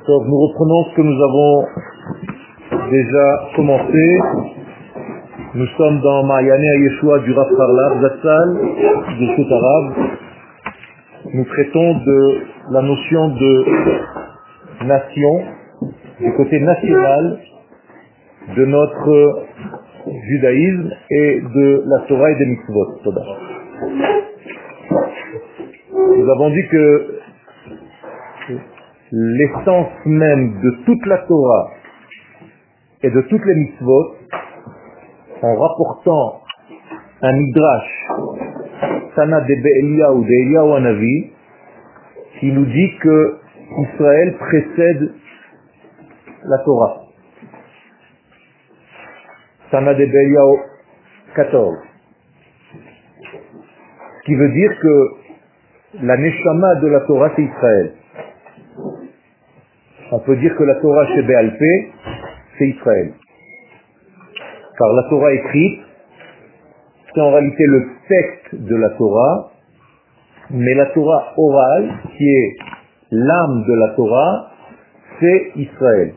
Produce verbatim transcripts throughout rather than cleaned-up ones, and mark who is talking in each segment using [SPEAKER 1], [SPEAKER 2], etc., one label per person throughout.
[SPEAKER 1] Donc nous reprenons ce que nous avons déjà commencé. Nous sommes dans Ma'ayanei HaYeshuah du Rav Harlab Zatzal, de cet arabe. Nous traitons de la notion de nation, du côté national de notre judaïsme et de la Torah et des mitzvot. Nous avons dit que l'essence même de toute la Torah et de toutes les mitzvot, en rapportant un midrash, Tana de Be'elia ou de Eliyahu Hanavi, qui nous dit que Israël précède la Torah. Tana de Be'eliyahu quatorze. Ce qui veut dire que la Neshama de la Torah, c'est Israël. On peut dire que la Torah chez Béal Pé, c'est Israël. Car la Torah écrite, c'est en réalité le texte de la Torah, mais la Torah orale, qui est l'âme de la Torah, c'est Israël.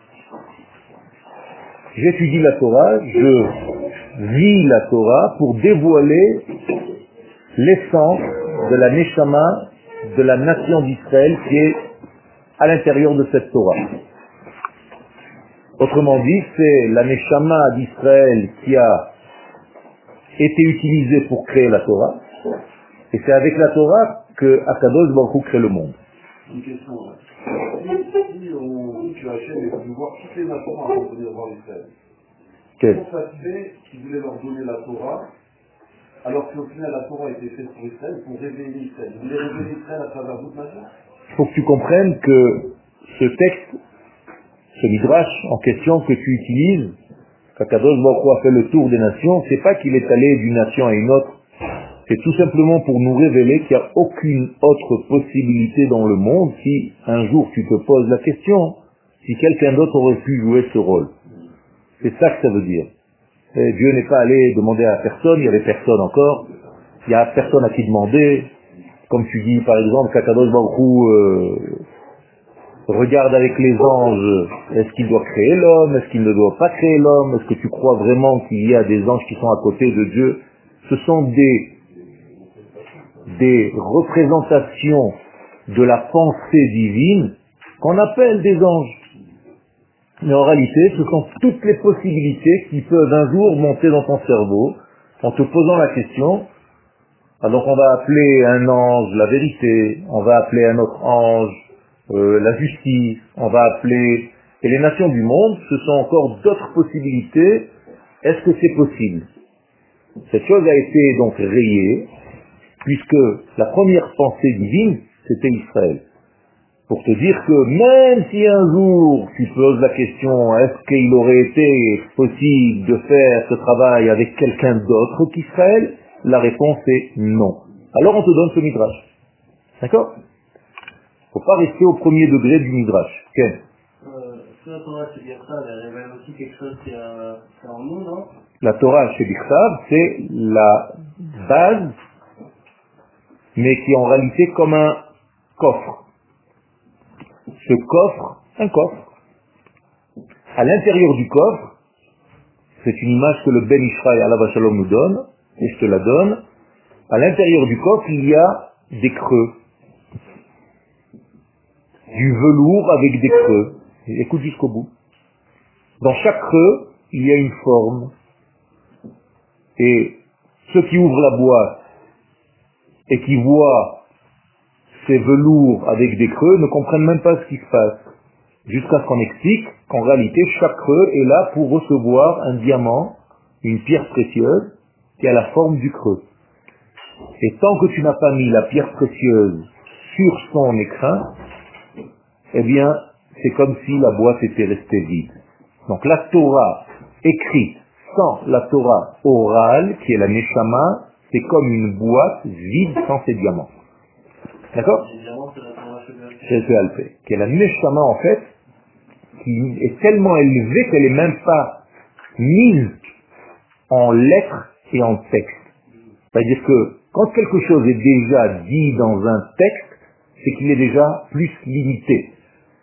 [SPEAKER 1] J'étudie la Torah, je vis la Torah pour dévoiler l'essence de la Neshama de la nation d'Israël qui est à l'intérieur de cette Torah. Autrement dit, c'est la Neshama d'Israël qui a été utilisée pour créer la Torah, et c'est avec la Torah que Akadosh Baruch Hu crée le monde.
[SPEAKER 2] Une question. Si on dit que Hachem est venu voir toutes les nations avant de venir voir Israël, comment ça se fait qu'il voulait leur donner la Torah, alors qu'au final la Torah a été faite pour Israël, pour révéler Israël? Il voulait révéler Israël à travers d'autres nations?
[SPEAKER 1] Il faut que tu comprennes que ce texte, ce midrash en question que tu utilises, qu'Akadosh Baruch Hu a fait le tour des nations, c'est pas qu'il est allé d'une nation à une autre, c'est tout simplement pour nous révéler qu'il n'y a aucune autre possibilité dans le monde si un jour tu te poses la question, si quelqu'un d'autre aurait pu jouer ce rôle. C'est ça que ça veut dire. Et Dieu n'est pas allé demander à personne, il n'y avait personne encore, il n'y a personne à qui demander. Comme tu dis par exemple qu'Akadosh Baruch Hu euh, regarde avec les anges, est-ce qu'il doit créer l'homme, est-ce qu'il ne doit pas créer l'homme, est-ce que tu crois vraiment qu'il y a des anges qui sont à côté de Dieu? Ce sont des, des représentations de la pensée divine qu'on appelle des anges. Mais en réalité, ce sont toutes les possibilités qui peuvent un jour monter dans ton cerveau en te posant la question. Alors on va appeler un ange la vérité, on va appeler un autre ange euh, la justice, on va appeler... Et les nations du monde, ce sont encore d'autres possibilités. Est-ce que c'est possible? Cette chose a été donc rayée, puisque la première pensée divine, c'était Israël. Pour te dire que même si un jour tu poses la question, est-ce qu'il aurait été possible de faire ce travail avec quelqu'un d'autre qu'Israël? La réponse est non. Alors on te donne ce midrash. D'accord? Faut pas rester au premier degré du midrash. Okay.
[SPEAKER 3] Euh, si la Torah chez Birsav, elle révèle aussi quelque chose qui est en nous, non?
[SPEAKER 1] La Torah chez Birsav, c'est la base, mais qui est en réalité comme un coffre. Ce coffre, un coffre. À l'intérieur du coffre, c'est une image que le Ben Ishraï Alav Shalom nous donne, et je te la donne. À l'intérieur du coffre, il y a des creux. Du velours avec des creux. Écoute jusqu'au bout. Dans chaque creux, il y a une forme. Et ceux qui ouvrent la boîte et qui voient ces velours avec des creux ne comprennent même pas ce qui se passe. Jusqu'à ce qu'on explique qu'en réalité, chaque creux est là pour recevoir un diamant, une pierre précieuse, qui a la forme du creux. Et tant que tu n'as pas mis la pierre précieuse sur son écrin, eh bien, c'est comme si la boîte était restée vide. Donc la Torah écrite sans la Torah orale, qui est la Neshama, c'est comme une boîte vide sans ses diamants. D'accord? C'est le Alpé, qui est la Neshama en fait, qui est tellement élevée qu'elle n'est même pas mise en lettres et en texte. C'est-à-dire que quand quelque chose est déjà dit dans un texte, c'est qu'il est déjà plus limité.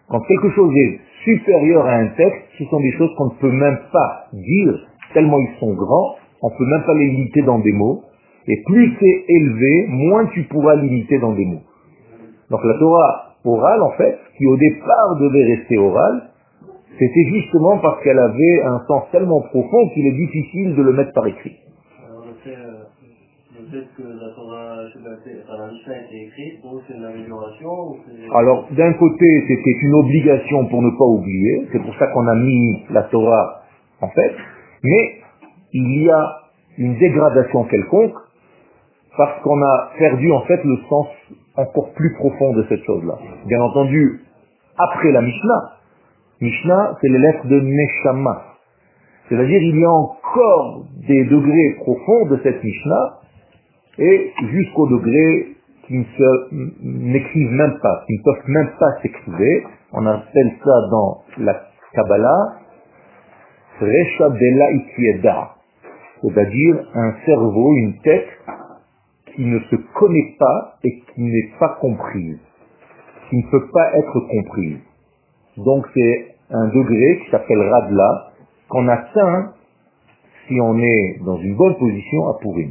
[SPEAKER 1] Quand quelque chose est supérieur à un texte, ce sont des choses qu'on ne peut même pas dire, tellement ils sont grands, on ne peut même pas les limiter dans des mots, et plus c'est élevé, moins tu pourras limiter dans des mots. Donc la Torah orale, en fait, qui au départ devait rester orale, c'était justement parce qu'elle avait un sens tellement profond qu'il est difficile de le mettre par écrit.
[SPEAKER 3] Alors le fait, euh, le fait que la Torah, enfin, la Mishnah a été écrite, pour vous c'est une amélioration ou c'est...
[SPEAKER 1] Alors d'un côté c'était une obligation pour ne pas oublier, c'est pour ça qu'on a mis la Torah en fait, mais il y a une dégradation quelconque parce qu'on a perdu en fait le sens encore plus profond de cette chose-là. Bien entendu, après la Mishnah, Mishnah, c'est les lettres de Neshama. C'est-à-dire, il y a encore des degrés profonds de cette Mishnah, et jusqu'au degré qui ne se, n'écrivent même pas, qui ne peuvent même pas s'écrire. On appelle ça dans la Kabbalah, Resha Bela Ikieda. C'est-à-dire un cerveau, une tête, qui ne se connaît pas et qui n'est pas comprise, qui ne peut pas être comprise. Donc c'est un degré qui s'appelle Radla, qu'on atteint si on est dans une bonne position à Purim.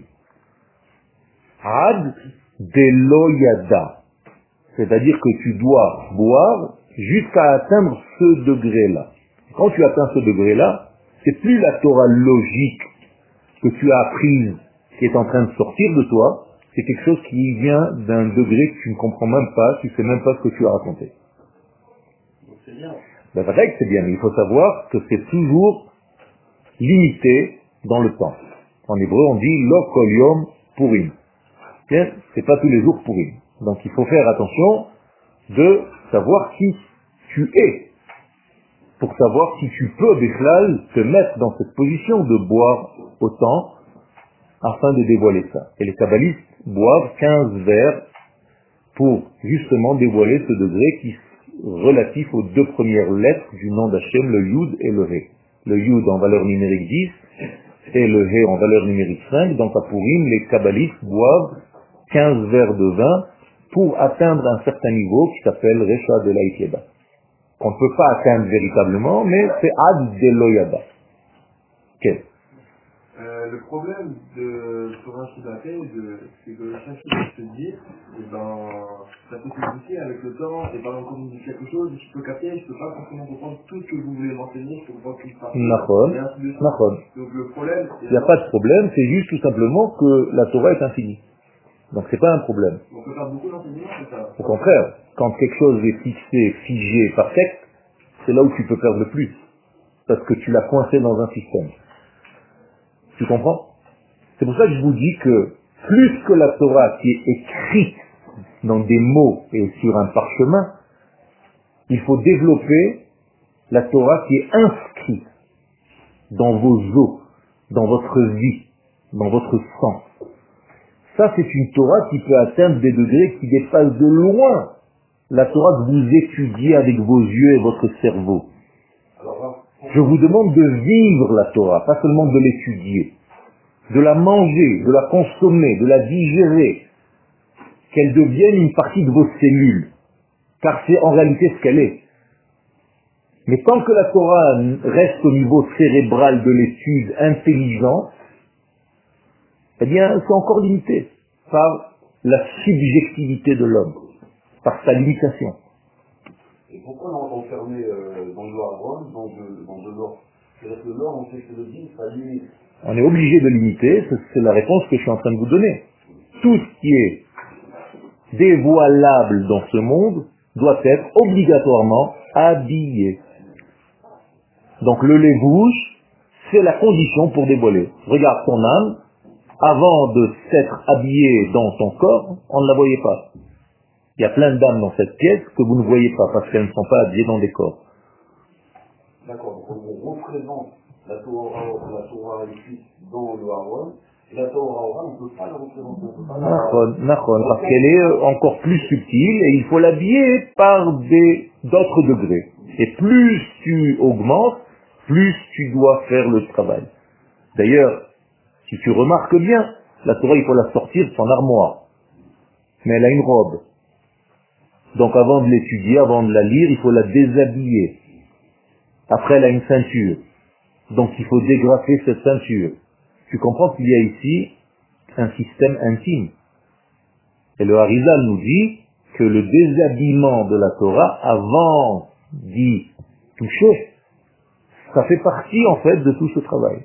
[SPEAKER 1] Ad Deloyada, c'est-à-dire que tu dois boire jusqu'à atteindre ce degré-là. Quand tu atteins ce degré-là, c'est plus la Torah logique que tu as apprise qui est en train de sortir de toi, c'est quelque chose qui vient d'un degré que tu ne comprends même pas, tu ne sais même pas ce que tu as raconté.
[SPEAKER 3] C'est bien.
[SPEAKER 1] Ben, c'est vrai que c'est bien, mais il faut savoir que c'est toujours limité dans le temps. En hébreu, on dit lo kol yom purim. Bien, c'est pas tous les jours purim. Donc il faut faire attention de savoir qui tu es, pour savoir si tu peux, Bechlal, te mettre dans cette position de boire autant, afin de dévoiler ça. Et les kabbalistes boivent quinze verres pour justement dévoiler ce degré qui relatif aux deux premières lettres du nom d'Hachem, le Yud et le He. Le Yud en valeur numérique dix et le He en valeur numérique cinq. Donc à Purim, les kabbalistes boivent quinze verres de vin pour atteindre un certain niveau qui s'appelle Resha de l'Aïtieda. Qu'on ne peut pas atteindre véritablement, mais c'est Ad de l'Oyada. Okay.
[SPEAKER 2] Euh, le problème de Torah Shidaté, c'est que chaque chose que je te dis, et ben, ça peut s'expliquer avec le temps, et par exemple, quand vous dites quelque chose, je peux capter, je peux pas forcément comprendre tout ce que vous voulez m'enseigner, je peux comprendre tout ça.
[SPEAKER 1] Nachon, Nachon.
[SPEAKER 2] Donc le problème,
[SPEAKER 1] il n'y a pas de problème, c'est juste tout simplement que la Torah est infinie. Donc c'est pas un problème.
[SPEAKER 2] On peut faire beaucoup d'enseignements, c'est ça.
[SPEAKER 1] Au contraire, quand quelque chose est fixé, figé par texte, c'est là où tu peux perdre le plus. Parce que tu l'as coincé dans un système. Tu comprends? C'est pour ça que je vous dis que plus que la Torah qui est écrite dans des mots et sur un parchemin, il faut développer la Torah qui est inscrite dans vos os, dans votre vie, dans votre sang. Ça, c'est une Torah qui peut atteindre des degrés qui dépassent de loin la Torah que vous étudiez avec vos yeux et votre cerveau. Je vous demande de vivre la Torah, pas seulement de l'étudier, de la manger, de la consommer, de la digérer, qu'elle devienne une partie de vos cellules, car c'est en réalité ce qu'elle est. Mais tant que la Torah reste au niveau cérébral de l'étude intelligente, eh bien, c'est encore limité par la subjectivité de l'homme, par sa limitation.
[SPEAKER 2] Et pourquoi on est enfermé euh, dans le Aaron, dans de, dans de l'or? C'est-à-dire que l'or, on sait que le din, ça limite.
[SPEAKER 1] On est obligé de limiter, c'est la réponse que je suis en train de vous donner. Tout ce qui est dévoilable dans ce monde doit être obligatoirement habillé. Donc le lévouche, c'est la condition pour dévoiler. Regarde ton âme, avant de s'être habillé dans ton corps, on ne la voyait pas. Il y a plein d'âmes dans cette pièce que vous ne voyez pas parce qu'elles ne sont pas habillées dans des corps.
[SPEAKER 2] D'accord, donc on représente la Torah, la Torah écrite dans le Aaron, et la Torah orale, on ne peut pas la représenter.
[SPEAKER 1] Nachon, parce qu'elle est encore plus subtile et il faut l'habiller par des d'autres degrés. Et plus tu augmentes, plus tu dois faire le travail. D'ailleurs, si tu remarques bien, la Torah, il faut la sortir de son armoire. Mais elle a une robe. Donc avant de l'étudier, avant de la lire, il faut la déshabiller. Après, elle a une ceinture. Donc il faut dégrafer cette ceinture. Tu comprends qu'il y a ici un système intime. Et le Harizal nous dit que le déshabillement de la Torah, avant d'y toucher, ça fait partie en fait de tout ce travail.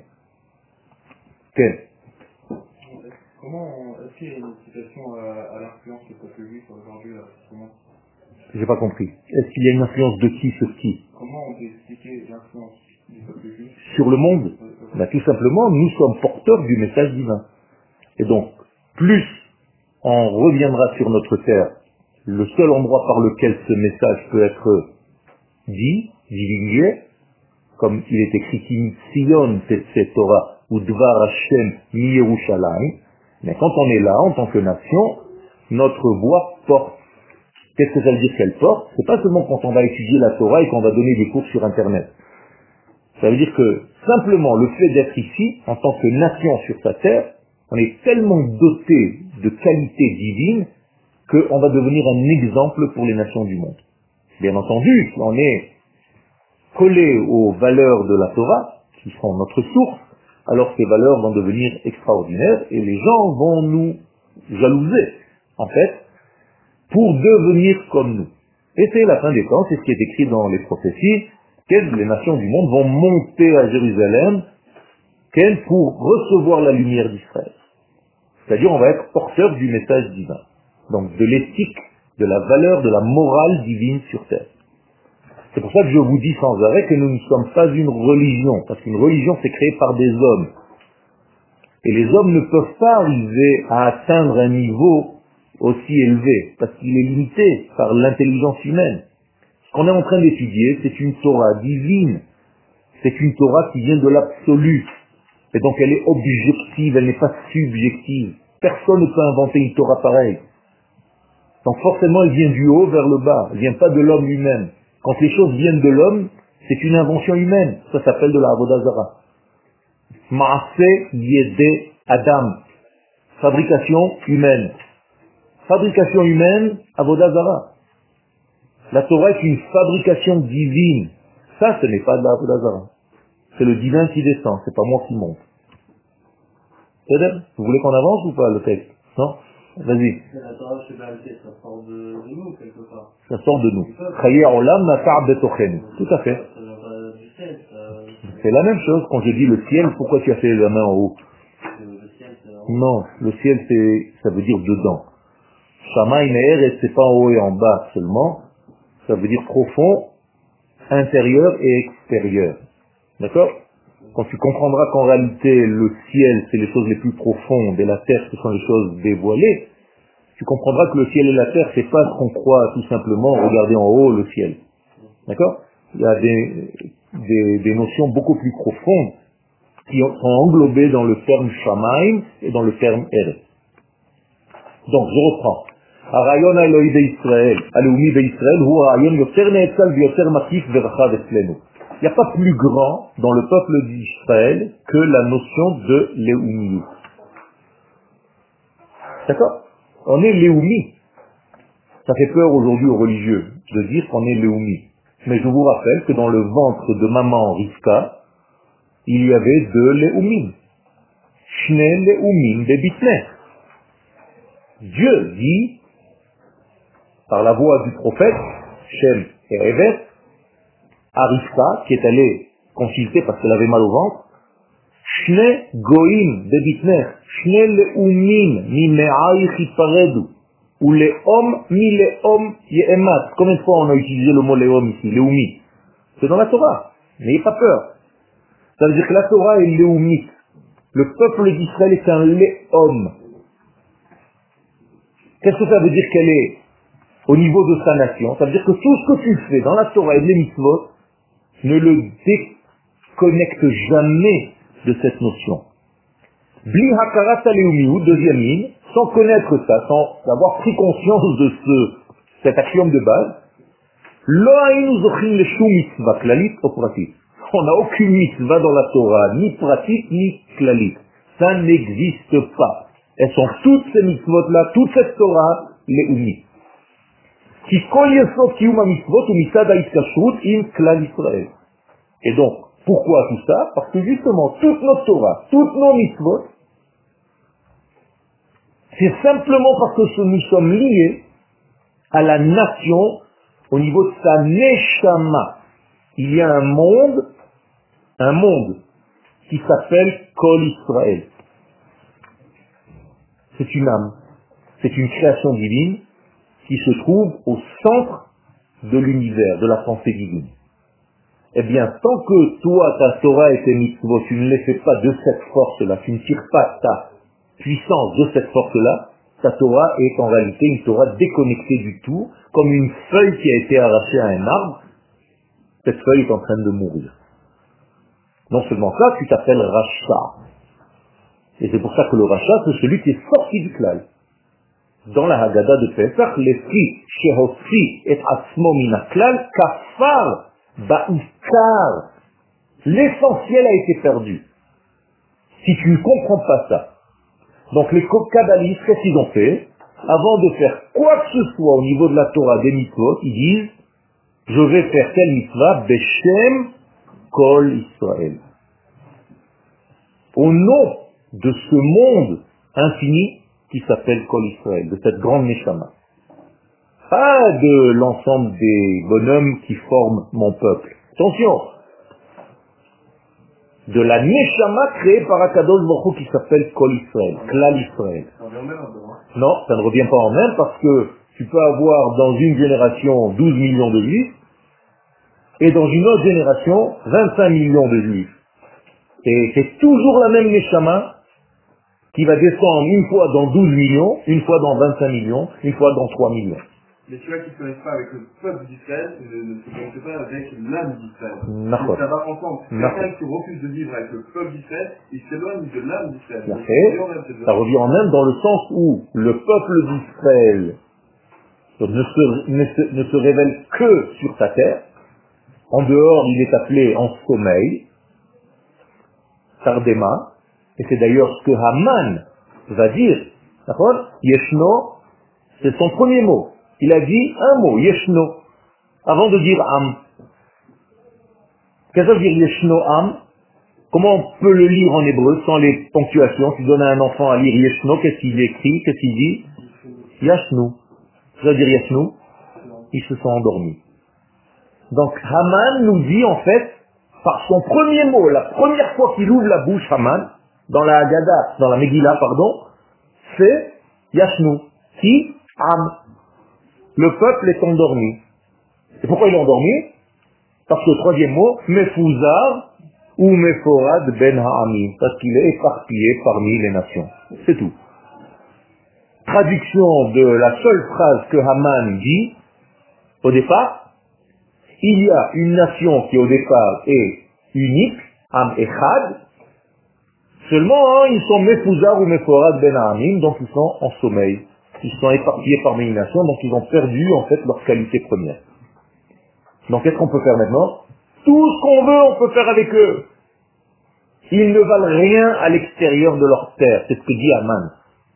[SPEAKER 1] Quel?
[SPEAKER 4] Comment, est-ce qu'il y a une citation à, à l'influence du peuple juif aujourd'hui, là, comment?
[SPEAKER 1] J'ai pas compris. Est-ce qu'il y a une influence de qui sur qui?
[SPEAKER 4] Comment on peut expliquer l'influence du peuple juif
[SPEAKER 1] sur le monde? Ben, tout simplement, nous sommes porteurs du message divin. Et donc, plus on reviendra sur notre terre, le seul endroit par lequel ce message peut être dit, divulgué, comme il est écrit Sion Tetze Torah ou Dvar Hashem mi Yerushalayim, mais quand on est là en tant que nation, notre voix porte. Qu'est-ce que ça veut dire qu'elle porte? C'est pas seulement quand on va étudier la Torah et qu'on va donner des cours sur Internet. Ça veut dire que simplement le fait d'être ici, en tant que nation sur sa terre, on est tellement doté de qualités divines qu'on va devenir un exemple pour les nations du monde. Bien entendu, si on est collé aux valeurs de la Torah, qui sont notre source, alors ces valeurs vont devenir extraordinaires et les gens vont nous jalouser, en fait, pour devenir comme nous. Et c'est la fin des temps, c'est ce qui est écrit dans les prophéties, que les nations du monde vont monter à Jérusalem pour recevoir la lumière d'Israël. C'est-à-dire on va être porteur du message divin. Donc de l'éthique, de la valeur, de la morale divine sur terre. C'est pour ça que je vous dis sans arrêt que nous ne sommes pas une religion, parce qu'une religion c'est créé par des hommes. Et les hommes ne peuvent pas arriver à atteindre un niveau aussi élevé, parce qu'il est limité par l'intelligence humaine. Ce qu'on est en train d'étudier, c'est une Torah divine. C'est une Torah qui vient de l'absolu. Et donc elle est objective, elle n'est pas subjective. Personne ne peut inventer une Torah pareille. Donc forcément elle vient du haut vers le bas, elle ne vient pas de l'homme lui-même. Quand les choses viennent de l'homme, c'est une invention humaine. Ça s'appelle de la Avodah Zara. Ma'aseh Yedei Adam. Fabrication humaine. Fabrication humaine, Avodah Zara. La Torah est une fabrication divine. Ça, ce n'est pas de la Avodah Zara. C'est le divin qui descend, c'est pas moi qui monte. C'est-à-dire, vous voulez qu'on avance ou pas le texte? Non? Vas-y.
[SPEAKER 3] La Torah chez Balté, ça sort de, de nous quelque part.
[SPEAKER 1] Ça sort de nous. Chaye olam natar betochen. Tout à fait.
[SPEAKER 3] Ça vient pas du ciel, ça.
[SPEAKER 1] C'est la même chose quand je dis le ciel, pourquoi tu as fait la main en haut?
[SPEAKER 3] Le ciel, c'est vraiment...
[SPEAKER 1] Non, le ciel c'est, ça veut dire dedans. Shamaï Me'eret, c'est pas en haut et en bas seulement, ça veut dire profond, intérieur et extérieur. D'accord? Quand tu comprendras qu'en réalité le ciel c'est les choses les plus profondes et la terre ce sont les choses dévoilées, tu comprendras que le ciel et la terre c'est pas ce qu'on croit tout simplement regarder en haut le ciel. D'accord? Il y a des, des, des notions beaucoup plus profondes qui sont englobées dans le terme Shamaim et dans le terme Eret. Donc je reprends. הרעיון האלוהי בישראל, הלאומי בישראל, הוא רעיון יותר נאצל ויותר מקיף ורחב אצלנו. Il n'y a pas plus grand dans le peuple d'Israël que la notion de Léoumi. D'accord? On est Léoumi. Ça fait peur aujourd'hui aux religieux de dire qu'on est Léoumi. Mais je vous rappelle que dans le ventre de maman Rivka, il y avait deux Léoumim. Shne Léoumim de Bitner. Dieu dit, par la voix du prophète, Shem et Evet, à Rivka, qui est allée consulter parce qu'elle avait mal au ventre, Shne Goïm de Bitner, Shne Leumim mi me'aich yiparedu, ou Leom mi Leom ye'emat. Combien de fois on a utilisé le mot Leom ici, Leumi? C'est dans la Torah, n'ayez pas peur. Ça veut dire que la Torah est Leumite. Le peuple d'Israël est un Leom. Qu'est-ce que ça veut dire qu'elle est au niveau de sa nation? Ça veut dire que tout ce que tu fais dans la Torah et les mitzvot ne le déconnecte jamais de cette notion. Bli hakarat leumiyut, deuxième ligne, sans connaître ça, sans avoir pris conscience de ce, cet axiome de base, lo haynu zochim leshum mitzvah klalit ou pratit. On n'a aucune mitzvah dans la Torah, ni pratit ni klalit. Ça n'existe pas. Elles sont toutes ces mitzvot-là, toute cette Torah, leumiyut. Et donc, pourquoi tout ça? Parce que justement, toute notre Torah, toutes nos mitzvot, c'est simplement parce que nous sommes liés à la nation au niveau de sa neshama. Il y a un monde, un monde qui s'appelle Kol Israël. C'est une âme, c'est une création divine qui se trouve au centre de l'univers, de la pensée divine. Eh bien, tant que toi, ta Torah et tes mitzvot, tu ne les fais pas de cette force-là, tu ne tires pas ta puissance de cette force-là, ta Torah est en réalité une Torah déconnectée du tout, comme une feuille qui a été arrachée à un arbre. Cette feuille est en train de mourir. Non seulement ça, tu t'appelles Racha. Et c'est pour ça que le Racha, c'est celui qui est sorti du klal. Dans la Haggadah de Pesach, l'esprit Shehossi et Asmo Mina Klal, Kafar Ba'ikar. L'essentiel a été perdu. Si tu ne comprends pas ça. Donc les kabbalistes, qu'est-ce qu'ils ont fait? Avant de faire quoi que ce soit au niveau de la Torah des mitzvot, ils disent je vais faire telle mitzvah, Beshem Kol Israël. Au nom de ce monde infini qui s'appelle Kol Israël, de cette grande Neshama. Pas de l'ensemble des bonhommes qui forment mon peuple. Attention! De la Neshama créée par Akadosh Baruch Hu qui s'appelle Kol Israël, Klal Israël. Non, ça ne revient pas en même parce que tu peux avoir dans une génération douze millions de juifs et dans une autre génération vingt-cinq millions de juifs. Et c'est toujours la même Neshama qui va descendre une fois dans douze millions, une fois dans vingt-cinq millions, une fois dans trois millions.
[SPEAKER 2] Mais ceux-là qui ne se connaissent pas avec le peuple d'Israël ne se connaissent pas avec l'âme d'Israël.
[SPEAKER 1] Donc
[SPEAKER 2] ça va ensemble. Quelqu'un qui refuse de vivre avec le peuple d'Israël, il s'éloigne de l'âme d'Israël.
[SPEAKER 1] Ça, ça revient en même dans le sens où le peuple d'Israël ne se, ne, se, ne se révèle que sur sa terre. En dehors, il est appelé en sommeil, Tardema, et c'est d'ailleurs ce que Haman va dire. D'accord? Yeshno, c'est son premier mot. Il a dit un mot, Yeshno, avant de dire Am. Qu'est-ce que ça veut dire Yeshno Am? Comment on peut le lire en hébreu sans les ponctuations? Tu donnes à un enfant à lire Yeshno, qu'est-ce qu'il écrit? Qu'est-ce qu'il dit? Yashnu. Ça veut dire Yashnu? Ils se sont endormis. Donc Haman nous dit en fait, par son premier mot, la première fois qu'il ouvre la bouche, Haman, dans la Haggadah, dans la Megillah, pardon, c'est Yashnu, qui Am. Le peuple est endormi. Et pourquoi il est endormi? Parce que le troisième mot, Mefuzar ou Meforad ben Ha'amim, parce qu'il est éparpillé parmi les nations. C'est tout. Traduction de la seule phrase que Haman dit, au départ, il y a une nation qui au départ est unique, Am Echad, seulement hein, ils sont Mefuzar ou Meforad ben Ha'amim, donc ils sont en sommeil. Ils sont éparpillés parmi les nations, donc ils ont perdu en fait leur qualité première. Donc qu'est-ce qu'on peut faire maintenant? Tout ce qu'on veut, on peut faire avec eux. Ils ne valent rien à l'extérieur de leur terre, c'est ce que dit Haman.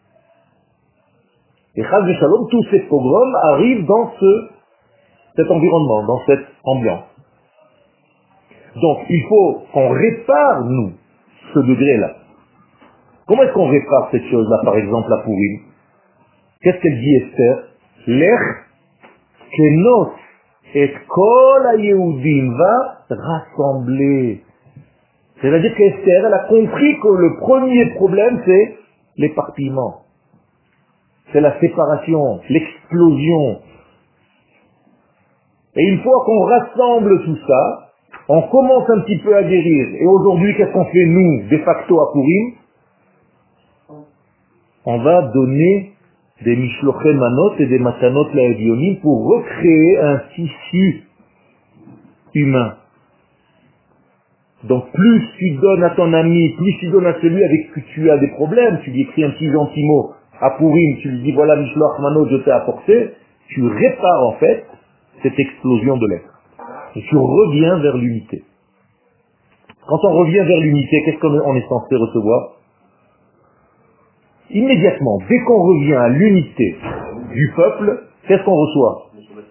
[SPEAKER 1] Et Chaz v'Shalom, tous ces pogroms arrivent dans ce, cet environnement, dans cette ambiance. Donc il faut qu'on répare, nous, ce degré-là. Comment est-ce qu'on répare cette chose-là, par exemple, à Purim? Qu'est-ce qu'elle dit Esther? Lech kenos et kol ha-Yehudim va rassembler. C'est-à-dire qu'Esther, elle a compris que le premier problème, c'est l'éparpillement. C'est la séparation, l'explosion. Et une fois qu'on rassemble tout ça, on commence un petit peu à guérir. Et aujourd'hui, qu'est-ce qu'on fait, nous, de facto à Purim? On va donner des mishlochei manot et des matanot laedionim pour recréer un tissu humain. Donc plus tu donnes à ton ami, plus tu donnes à celui avec qui tu as des problèmes, tu lui écris un petit gentil mot à Purim, tu lui dis voilà mishloch manot, je t'ai apporté, tu répares en fait cette explosion de l'être. Et tu reviens vers l'unité. Quand on revient vers l'unité, qu'est-ce qu'on est censé recevoir? Immédiatement, dès qu'on revient à l'unité du peuple, qu'est-ce qu'on reçoit?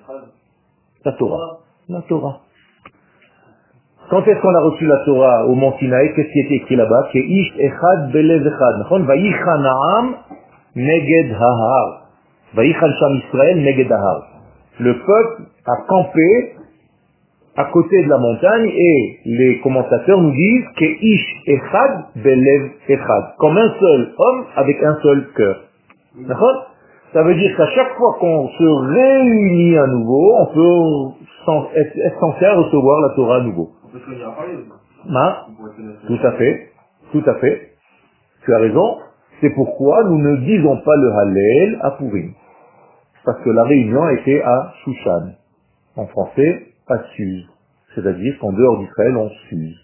[SPEAKER 1] La Torah. La Torah. Quand est-ce qu'on a reçu la Torah au Mont Sinaï? Qu'est-ce qui était écrit là-bas? Que Ish Echad Belev Echad. Vaïchan Ha'am Neged Hahar. Vaïchan Sham Israël Neged Hahar. Le peuple a campé à côté de la montagne et les commentateurs nous disent que Ish Echad Belev Echad. Comme un seul homme avec un seul cœur. D'accord? Ça veut dire qu'à chaque fois qu'on se réunit à nouveau, on peut être, être censé recevoir la Torah à nouveau. Ah, tout à fait, tout à fait. Tu as raison. C'est pourquoi nous ne disons pas le Hallel à Purim. Parce que la réunion était à Shushan. En français, à Suse. C'est-à-dire qu'en dehors d'Israël, on Suse.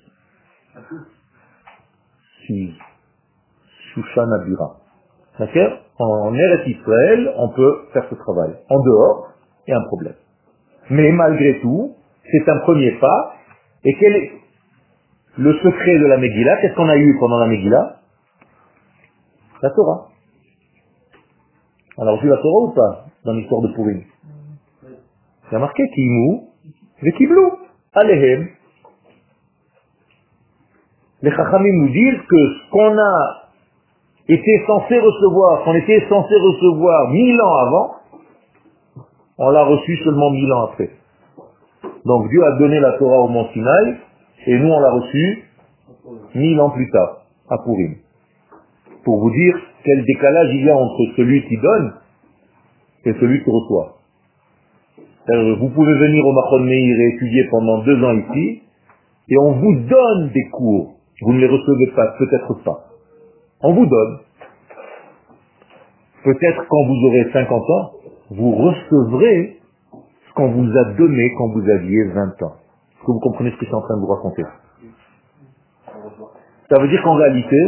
[SPEAKER 1] Suse. Shushan Abira. D'accord? En Eretz Israël, on peut faire ce travail. En dehors, il y a un problème. Mais malgré tout, c'est un premier pas. Et quel est le secret de la Megillah? Qu'est-ce qu'on a eu pendant la Megillah? La Torah. On a reçu la Torah ou pas dans l'histoire de Purim? Il y a marqué Kimu, Vekiblou, Alehem. Les Chachamim nous disent que ce qu'on a été censé recevoir, qu'on était censé recevoir mille ans avant, on l'a reçu seulement mille ans après. Donc Dieu a donné la Torah au Mont Sinaï, et nous on l'a reçu mille ans plus tard, à Purim. Pour vous dire quel décalage il y a entre celui qui donne et celui qui reçoit. Alors, vous pouvez venir au Machon Meir et étudier pendant deux ans ici, et on vous donne des cours. Vous ne les recevez pas, peut-être pas. On vous donne. Peut-être quand vous aurez cinquante ans, vous recevrez ce qu'on vous a donné quand vous aviez vingt ans. Est-ce que vous comprenez ce que je suis en train de vous raconter? Ça veut dire qu'en réalité,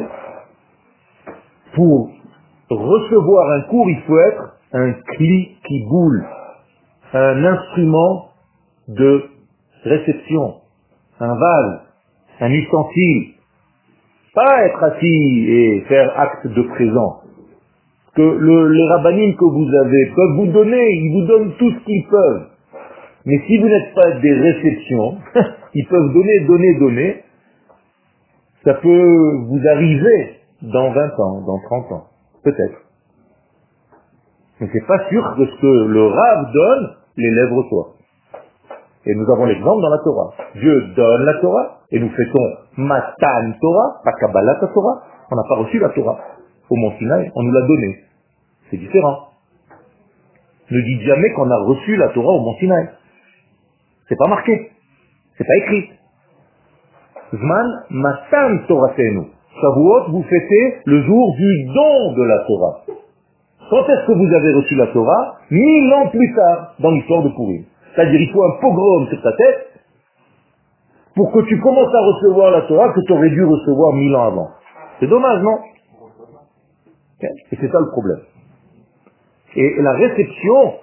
[SPEAKER 1] pour recevoir un cours, il faut être un cli qui boule, un instrument de réception, un vase, un ustensile. Pas être assis et faire acte de présent. Que le, les rabbinim que vous avez peuvent vous donner, ils vous donnent tout ce qu'ils peuvent. Mais si vous n'êtes pas des réceptions, ils peuvent donner, donner, donner. Ça peut vous arriver dans vingt ans, dans trente ans. Peut-être. Mais c'est pas sûr que ce que le Rav donne, l'élève reçoit. Et nous avons l'exemple dans la Torah. Dieu donne la Torah, et nous fêtons Matan Torah, pas Kabbalat Torah. On n'a pas reçu la Torah au Mont Sinaï, on nous l'a donnée. C'est différent. Ne dites jamais qu'on a reçu la Torah au Mont Sinaï. C'est pas marqué. C'est pas écrit. Zman Matan Toratenu. Shavuot, vous fêtez le jour du don de la Torah. Quand est-ce que vous avez reçu la Torah? Mille ans plus tard, dans l'histoire de Purim. C'est-à-dire, il faut un pogrom sur ta tête pour que tu commences à recevoir la Torah que tu aurais dû recevoir mille ans avant. C'est dommage, non? Okay. Et c'est ça le problème. Et la réception,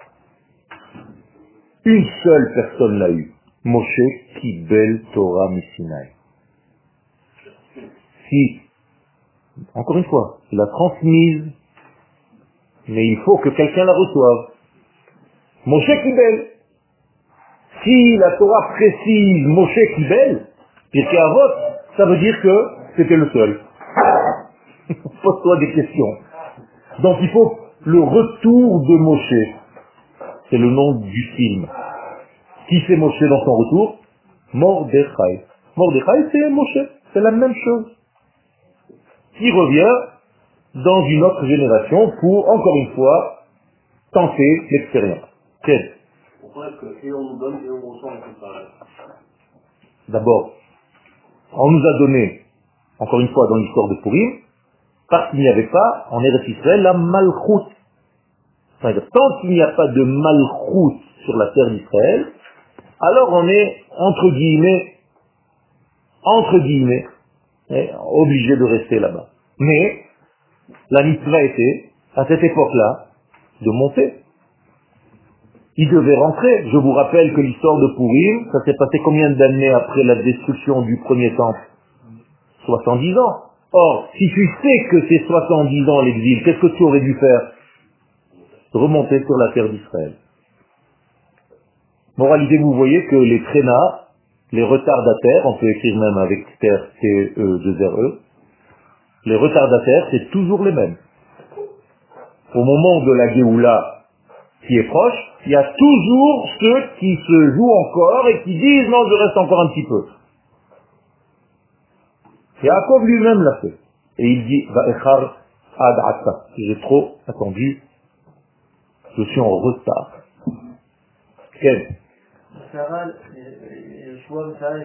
[SPEAKER 1] une seule personne l'a eu. Moshe Kibel Torah Misinaï. Si, encore une fois, il l'a transmise, mais il faut que quelqu'un la reçoive. Moshe Kibel. Si la Torah précise Moshe Kibel, Pirkei Avot, ça veut dire que c'était le seul. Pose-toi des questions. Donc il faut le retour de Moshe. C'est le nom du film. Qui c'est Moshe dans son retour? Mordechai. Mordechai, c'est Moshe. C'est la même chose. Qui revient dans une autre génération pour, encore une fois, tenter l'expérience. Quel?
[SPEAKER 3] Pourquoi est-ce que et on nous donne et on reçoit un peu pareil?
[SPEAKER 1] D'abord, on nous a donné, encore une fois dans l'histoire de Purim, parce qu'il n'y avait pas en Eretz Israël la malchoute. C'est-à-dire, tant qu'il n'y a pas de malchoute sur la terre d'Israël, alors on est, entre guillemets, entre guillemets, obligé de rester là-bas. Mais, la mitzvah était, à cette époque-là, de monter. Il devait rentrer. Je vous rappelle que l'histoire de Purim, ça s'est passé combien d'années après la destruction du premier temple? soixante-dix ans. Or, si tu sais que c'est soixante-dix ans l'exil, qu'est-ce que tu aurais dû faire? Remonter sur la terre d'Israël. Moralité, vous voyez que les traînards, les retardataires, on peut écrire même avec T E deux R E, les retardataires, c'est toujours les mêmes. Au moment de la Géoula qui est proche, il y a toujours ceux qui se jouent encore et qui disent non, je reste encore un petit peu. Yaakov lui-même l'a fait. Et il dit, Va'echar ad ata. J'ai trop attendu. Je suis en retard. Quel?
[SPEAKER 3] Sarah, le choix, le Sarah,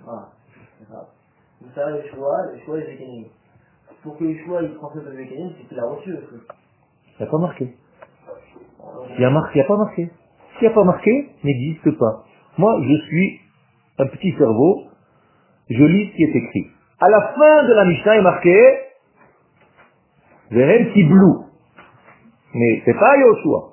[SPEAKER 3] le Sarah, le choix, le choix, les mécanismes. Pour que le choix, il transmette le mécanisme, c'est qu'il a reçu le truc.
[SPEAKER 1] Il n'y a pas marqué. Il n'y a, mar... a pas marqué. S'il n'y a pas marqué, n'existe pas. Moi, je suis un petit cerveau, je lis ce qui est écrit. À la fin de la Mishnah, il est marqué Vehem Kiblou. Mais c'est pas Yoshua.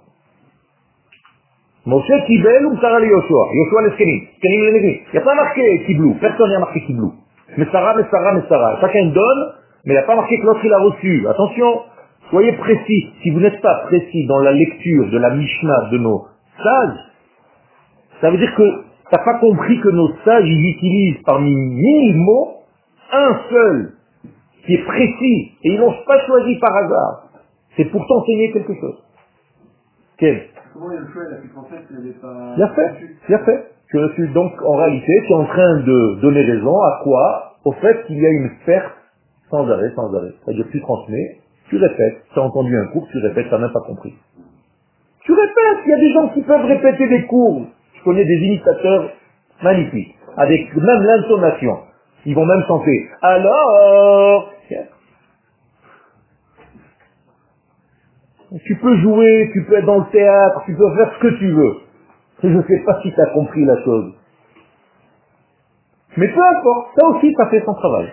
[SPEAKER 1] Moshe Kibel ou Sarah le Yoshua. Yoshua le Skenim. Skenim le Negri. Il n'y a pas marqué Kiblou. Personne n'y a marqué Kiblou. Mais Sarah, mais Sarah, mais Sarah. Chacun donne, mais il n'y a pas marqué que l'autre il a reçu. Attention, soyez précis. Si vous n'êtes pas précis dans la lecture de la Mishnah de nos sages, ça veut dire que tu n'as pas compris que nos sages, ils utilisent parmi mille mots, un seul, qui est précis. Et ils n'ont pas choisi par hasard. C'est pour t'enseigner quelque chose. Quel?
[SPEAKER 2] Comment il y a le choix, il a pu penser qu'il n'avait pas...
[SPEAKER 1] Bien fait, bien fait. Je suis donc, en réalité, tu es en train de donner raison à quoi? Au fait qu'il y a une perte sans arrêt, sans arrêt. C'est-à-dire que tu transmets, tu répètes, tu as entendu un cours, tu répètes, tu n'as même pas compris. Tu répètes, il y a des gens qui peuvent répéter des cours. Je connais des imitateurs magnifiques, avec même l'intonation. Ils vont même chanter. Alors, tu peux jouer, tu peux être dans le théâtre, tu peux faire ce que tu veux. Je ne sais pas si tu as compris la chose. Mais peu importe, ça aussi, ça fait son travail.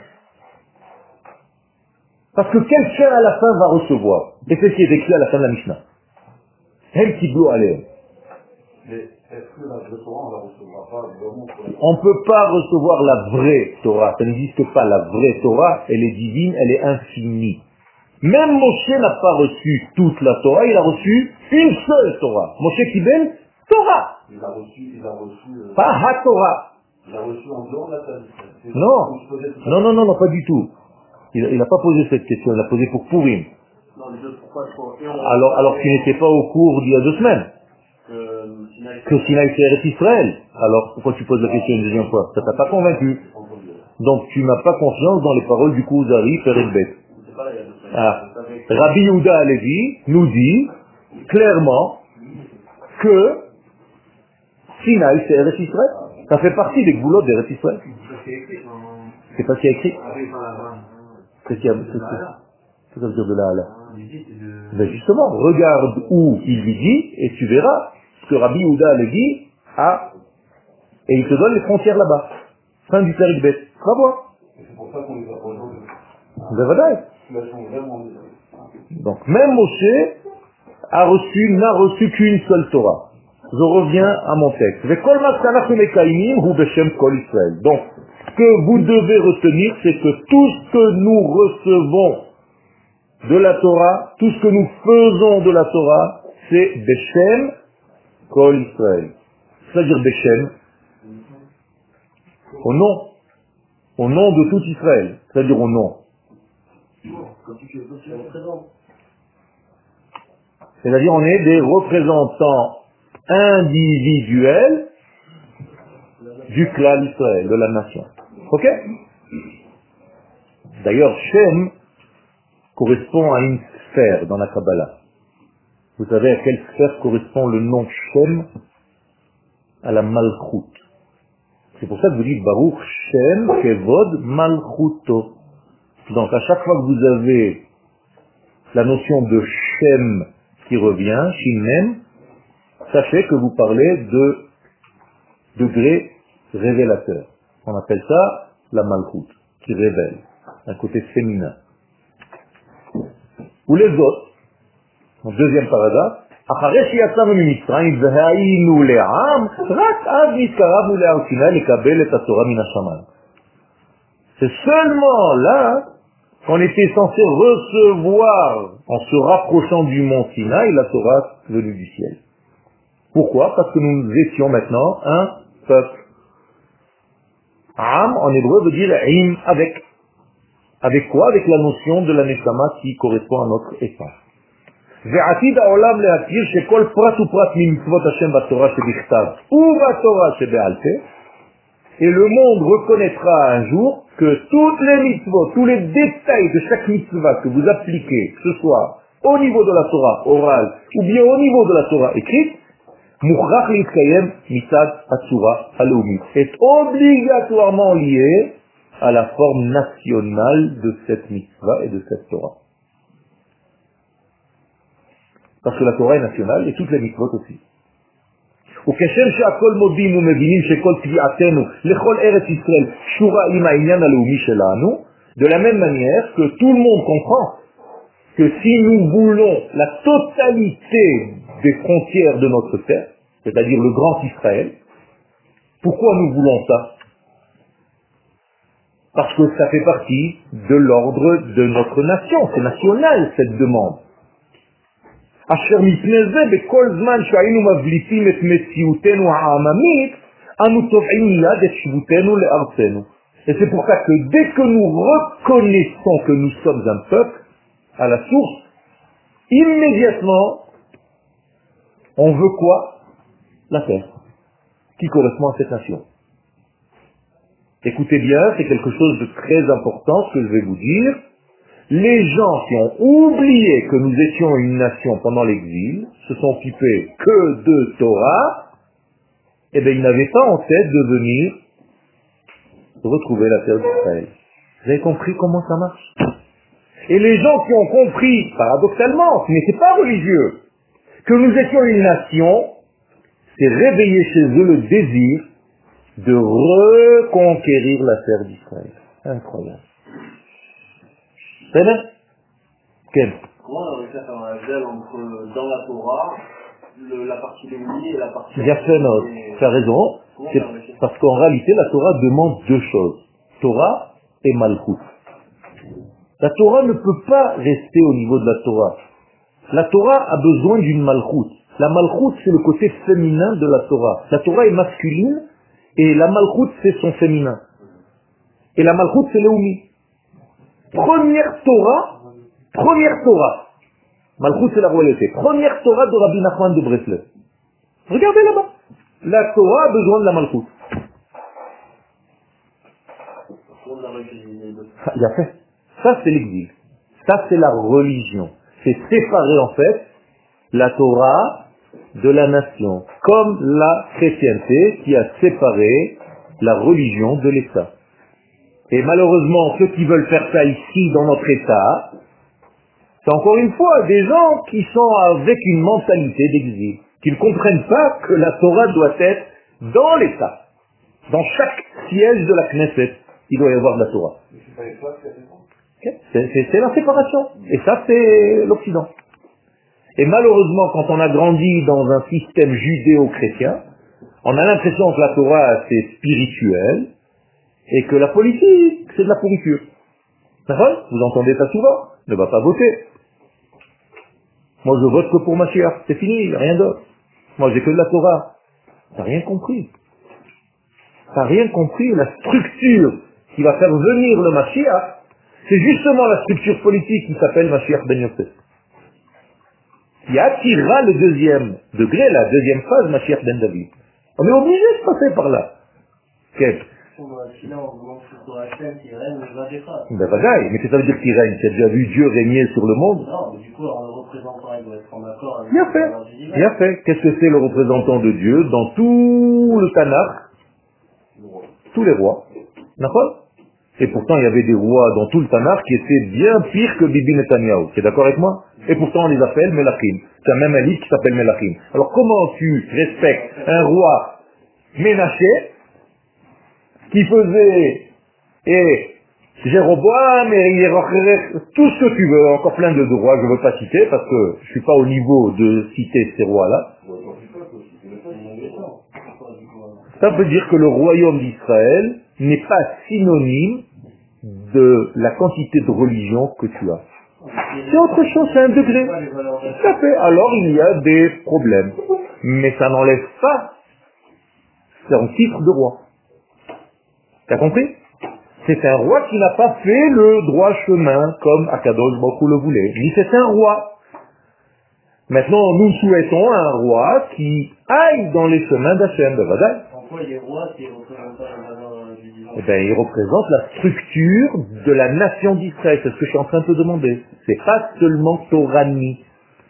[SPEAKER 1] Parce que quelqu'un à la fin va recevoir. Et c'est ce qui est écrit à la fin de la Mishnah. Elle qui doit aller.
[SPEAKER 2] Mais est-ce que la vraie Torah, on la recevra pas vraiment pour la...
[SPEAKER 1] On ne peut pas recevoir la vraie Torah. Ça n'existe pas. La vraie Torah, elle est divine, elle est infinie. Même Moshe n'a pas reçu toute la Torah, il a reçu une seule Torah. Moshe Kibel, Torah.
[SPEAKER 2] Il a reçu, il a reçu... Euh...
[SPEAKER 1] Pas Ha-Torah.
[SPEAKER 2] Il a reçu en dehors de la table.
[SPEAKER 1] Non. Non, non, non, non, pas du tout. Il n'a pas posé cette question, il l'a posé pour Pourim.
[SPEAKER 3] Non, les deux, pourquoi je crois.
[SPEAKER 1] Alors, alors tu n'étais pas au cours d'il y a deux semaines. Que Sinaï c'est Eretz Israël. Alors, pourquoi tu poses la question une deuxième fois? Ça t'a pas convaincu. Donc, tu n'as pas confiance dans les paroles du Kuzari, Pérez Bet. Ah. Rabbi Yehuda Alevi nous dit clairement que Sinaï c'est Eretz Israël. Ça fait partie des goulots d'Eretz Israël. C'est pas ce qu'il y a écrit. Qu'est-ce qu'il y a? Qu'est-ce que ça veut dire de là à là? Ben justement, regarde où il lui dit et tu verras ce que Rabbi Yehuda le dit à... et il te donne les frontières là-bas. Fin du Pérez Bet. Tu vas voir.
[SPEAKER 2] C'est pour ça qu'on les a rejoints.
[SPEAKER 1] Ben voilà. Donc même Moshe a reçu, n'a reçu qu'une seule Torah. Je reviens à mon texte. Donc, ce que vous devez retenir, c'est que tout ce que nous recevons de la Torah, tout ce que nous faisons de la Torah, c'est Beshem Kol Israël. C'est-à-dire Beshem, au nom, au nom de tout Israël, c'est-à-dire au nom. C'est-à-dire on est des représentants individuels du clan Israël, de la nation. Ok? D'ailleurs, Shem correspond à une sphère dans la Kabbalah. Vous savez à quelle sphère correspond le nom Shem? À la Malchut. C'est pour ça que vous dites Baruch Shem Kevod Malchuto. Donc à chaque fois que vous avez la notion de Shem qui revient, Shimem, sachez que vous parlez de degré révélateur. On appelle ça la Malchut, qui révèle, un côté féminin. Ou les autres, en deuxième paragraphe, c'est seulement là qu'on était censé recevoir, en se rapprochant du mont Sinaï, la Torah venue du ciel. Pourquoi? Parce que nous étions maintenant un peuple. Am en hébreu veut dire im, avec. Avec quoi? Avec la notion de la neshama qui correspond à notre état. ועתיד העולם להכיר שכל פרט ופרט ממצוות השם בתורה שבכתב ובתורה שבעל פה, et le monde reconnaîtra un jour que toutes les mitzvot, tous les détails de chaque mitzvah que vous appliquez, que ce soit au niveau de la Torah orale ou bien au niveau de la Torah écrite, מוכרח להתקיים מצד הצורה הלאומית, est obligatoirement lié à la forme nationale de cette mitzvah et de cette Torah. Parce que la Torah est nationale et toutes les mitzvot aussi. וכשם שהכל מודים ומבינים שכל תביעתנו לכל ארץ ישראל קשורה עם העניין הלאומי שלנו, de la même manière que tout le monde comprend que si nous voulons la totalité des frontières de notre terre, c'est-à-dire le grand Israël, pourquoi nous voulons ça? Parce que ça fait partie de l'ordre de notre nation, c'est national cette demande. אשר מפני זה בכל זמן שהיינו מבליטים את מציאותנו העממית, אנו תובעים מיד את שבותנו לארצנו. Et c'est pour ça que dès que nous reconnaissons que nous sommes un peuple, à la source, immédiatement, on veut quoi? La terre, qui correspond à cette nation. Écoutez bien, c'est quelque chose de très important ce que je vais vous dire. Les gens qui ont oublié que nous étions une nation pendant l'exil, se sont occupés que de Torah, eh bien ils n'avaient pas en tête de venir retrouver la terre d'Israël. Vous avez compris comment ça marche? Et les gens qui ont compris, paradoxalement, ce n'était pas religieux, que nous étions une nation, c'est réveiller chez eux le désir de reconquérir la terre d'Israël. Incroyable. C'est vrai? Quel?
[SPEAKER 3] Comment on aurait fait faire un gel entre, dans la Torah, le, la partie léonie et la partie...
[SPEAKER 1] Bien fait, non. Tu as raison. C'est parce qu'en réalité, la Torah demande deux choses. Torah et Malchut. La Torah ne peut pas rester au niveau de la Torah. La Torah a besoin d'une Malchut. La Malchut, c'est le côté féminin de la Torah. La Torah est masculine et la Malchut, c'est son féminin. Et la Malchut, c'est Léoumi. Première Torah, première Torah. Malchut, c'est la royauté. Première Torah de Rabbi Nachman de Breslev. Regardez là-bas. La Torah a besoin de la Malchut. Il a fait. Ça, c'est l'exil. Ça, c'est la religion. C'est séparer, en fait, la Torah de la nation. Comme la chrétienté qui a séparé la religion de l'État. Et malheureusement, ceux qui veulent faire ça ici, dans notre État, c'est encore une fois des gens qui sont avec une mentalité d'exil, qui ne comprennent pas que la Torah doit être dans l'État. Dans chaque siège de la Knesset, il doit y avoir de la Torah. Okay. C'est, c'est, c'est la séparation. Et ça, c'est l'Occident. Et malheureusement, quand on a grandi dans un système judéo-chrétien, on a l'impression que la Torah, c'est spirituel, et que la politique, c'est de la pourriture. D'accord? Vous entendez ça souvent? Ne va pas voter. Moi, je vote que pour Mashiach. C'est fini, rien d'autre. Moi, j'ai que de la Torah. T'as rien compris. T'as rien compris. La structure qui va faire venir le Mashiach, c'est justement la structure politique qui s'appelle Mashiach ben Yosef. Qui attirera le deuxième degré, la deuxième phase, Mashiach ben David. On est obligé de passer par là. Quel? Ben bagaille, mais qu'est-ce que ça veut dire qu'il règne? Tu as déjà vu Dieu régner sur le monde?
[SPEAKER 3] Non, mais du coup, alors, le représentant, il doit être en accord avec...
[SPEAKER 1] Bien fait, bien fait. Qu'est-ce que c'est le représentant de Dieu dans tout le Tanakh? Tous les rois. D'accord? Et pourtant, il y avait des rois dans tout le Tanakh qui étaient bien pires que Bibi Netanyahu. Tu es d'accord avec moi? Et pourtant, on les appelle Melachim. Tu as même un livre qui s'appelle Melachim. Alors, comment tu respectes un roi Ménaché qui faisait et Jéroboam et tout ce que tu veux, encore plein de rois, je ne veux pas citer parce que je ne suis pas au niveau de citer ces rois-là. Ça veut dire que le royaume d'Israël n'est pas synonyme de la quantité de religion que tu as. C'est autre chose, c'est un degré. Ça fait, alors il y a des problèmes. mais ça n'enlève pas son titre de roi. T'as compris? C'est un roi qui n'a pas fait le droit chemin comme Akadosh Baruch Hu le voulait. Mais c'est un roi. Maintenant, nous souhaitons un roi qui aille dans les chemins d'Hachem. Ben, voilà.
[SPEAKER 3] Pourquoi les rois qui représentent la valeur du divin?
[SPEAKER 1] Eh ben, ils représentent la structure de la nation d'Israël. C'est ce que je suis en train de te demander. C'est pas seulement Torani.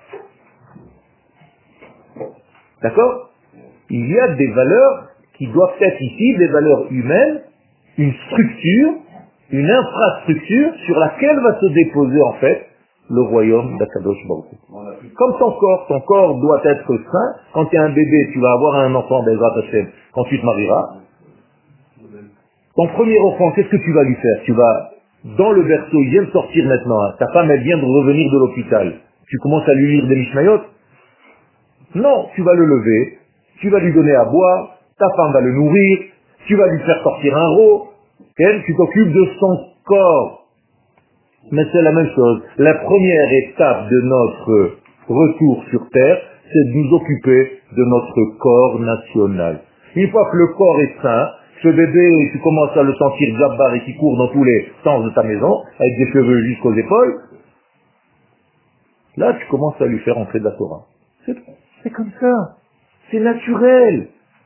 [SPEAKER 1] D'accord? Il y a des valeurs qui doivent être ici, des valeurs humaines, une structure, une infrastructure sur laquelle va se déposer en fait le royaume d'Akadosh Baruch Hu. Comme ton corps, ton corps doit être sain. Quand tu es un bébé, tu vas avoir un enfant Bezrat Hashem. Quand tu te marieras, ton premier enfant, qu'est-ce que tu vas lui faire? Tu vas dans le berceau, il vient de sortir maintenant. Hein. Ta femme, elle vient de revenir de l'hôpital. Tu commences à lui lire des Mishnayot? Non, tu vas le lever, tu vas lui donner à boire, ta femme va le nourrir, tu vas lui faire sortir un rot, elle, tu t'occupes de son corps. Mais c'est la même chose. La première étape de notre retour sur Terre, c'est de nous occuper de notre corps national. Une fois que le corps est sain, ce bébé, tu commences à le sentir jabbar et qui court dans tous les sens de ta maison, avec des cheveux jusqu'aux épaules, là tu commences à lui faire entrer de la Torah. C'est, c'est comme ça. C'est naturel.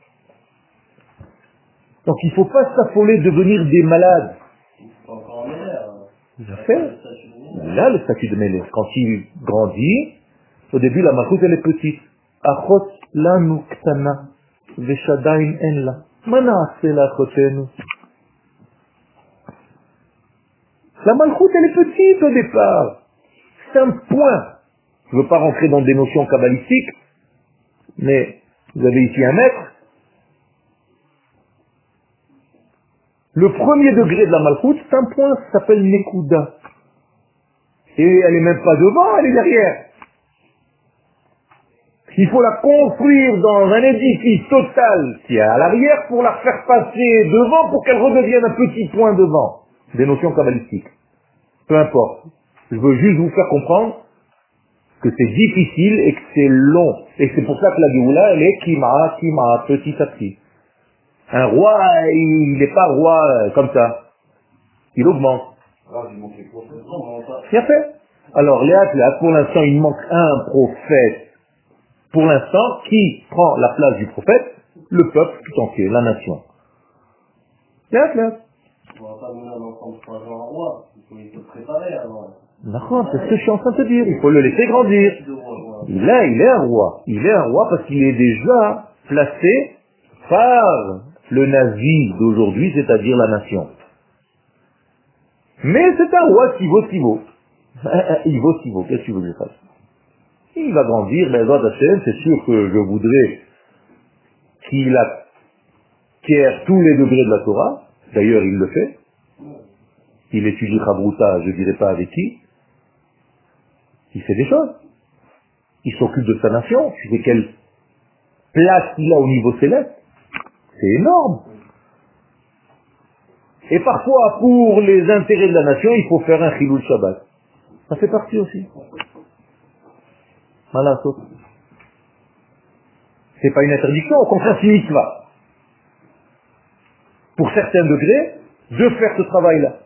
[SPEAKER 1] Donc il ne faut pas s'affoler de devenir des malades.
[SPEAKER 3] Encore meilleur.
[SPEAKER 1] Il a fait. Là, le statut de Mélèche, quand il grandit, au début la malchoute elle est petite. Achot lanu ktana, veshadaim en la. Mana c'est la chotenu. La malchoute elle est petite au départ. C'est un point. Je ne veux pas rentrer dans des notions kabbalistiques, mais vous avez ici un mètre. Le premier degré de la malchoute, c'est un point, ça s'appelle Nekuda. Et elle n'est même pas devant, elle est derrière. Il faut la construire dans un édifice total qui est à l'arrière pour la faire passer devant pour qu'elle redevienne un petit point devant. Des notions kabbalistiques. Peu importe. Je veux juste vous faire comprendre que c'est difficile et que c'est long. Et c'est pour ça que la Géoula, elle est kima, kima, petit à petit. Un roi, il n'est pas roi comme ça. Il augmente. Bien fait. Alors, Léa, là, pour l'instant, il manque un prophète. Pour l'instant, qui prend la place du prophète? Le peuple tout entier, la nation. Léa, Léa.
[SPEAKER 3] On va pas mener un enfant de trois ans en roi. Il faut se préparer avant.
[SPEAKER 1] D'accord, c'est ce que je suis en train de te dire. Il faut le laisser grandir. Là, il est un roi. Il est un roi parce qu'il est déjà placé par le nazi d'aujourd'hui, c'est-à-dire la nation. Mais c'est un roi qui vaut ce qu'il vaut. Il vaut ce qu'il vaut. Qu'est-ce que tu veux que je fasse? Il va grandir, mais c'est sûr que je voudrais qu'il acquiert tous les degrés de la Torah. D'ailleurs, il le fait. Il étudie Chabruta, je ne dirais pas avec qui. Il fait des choses. Il s'occupe de sa nation. Tu sais quelle place il a au niveau céleste? C'est énorme. Et parfois, pour les intérêts de la nation, il faut faire un chilul Shabbat. Ça fait partie aussi. Voilà, ça. C'est pas une interdiction, au contraire, c'est une mitzvah. Pour certains degrés, de faire ce travail-là.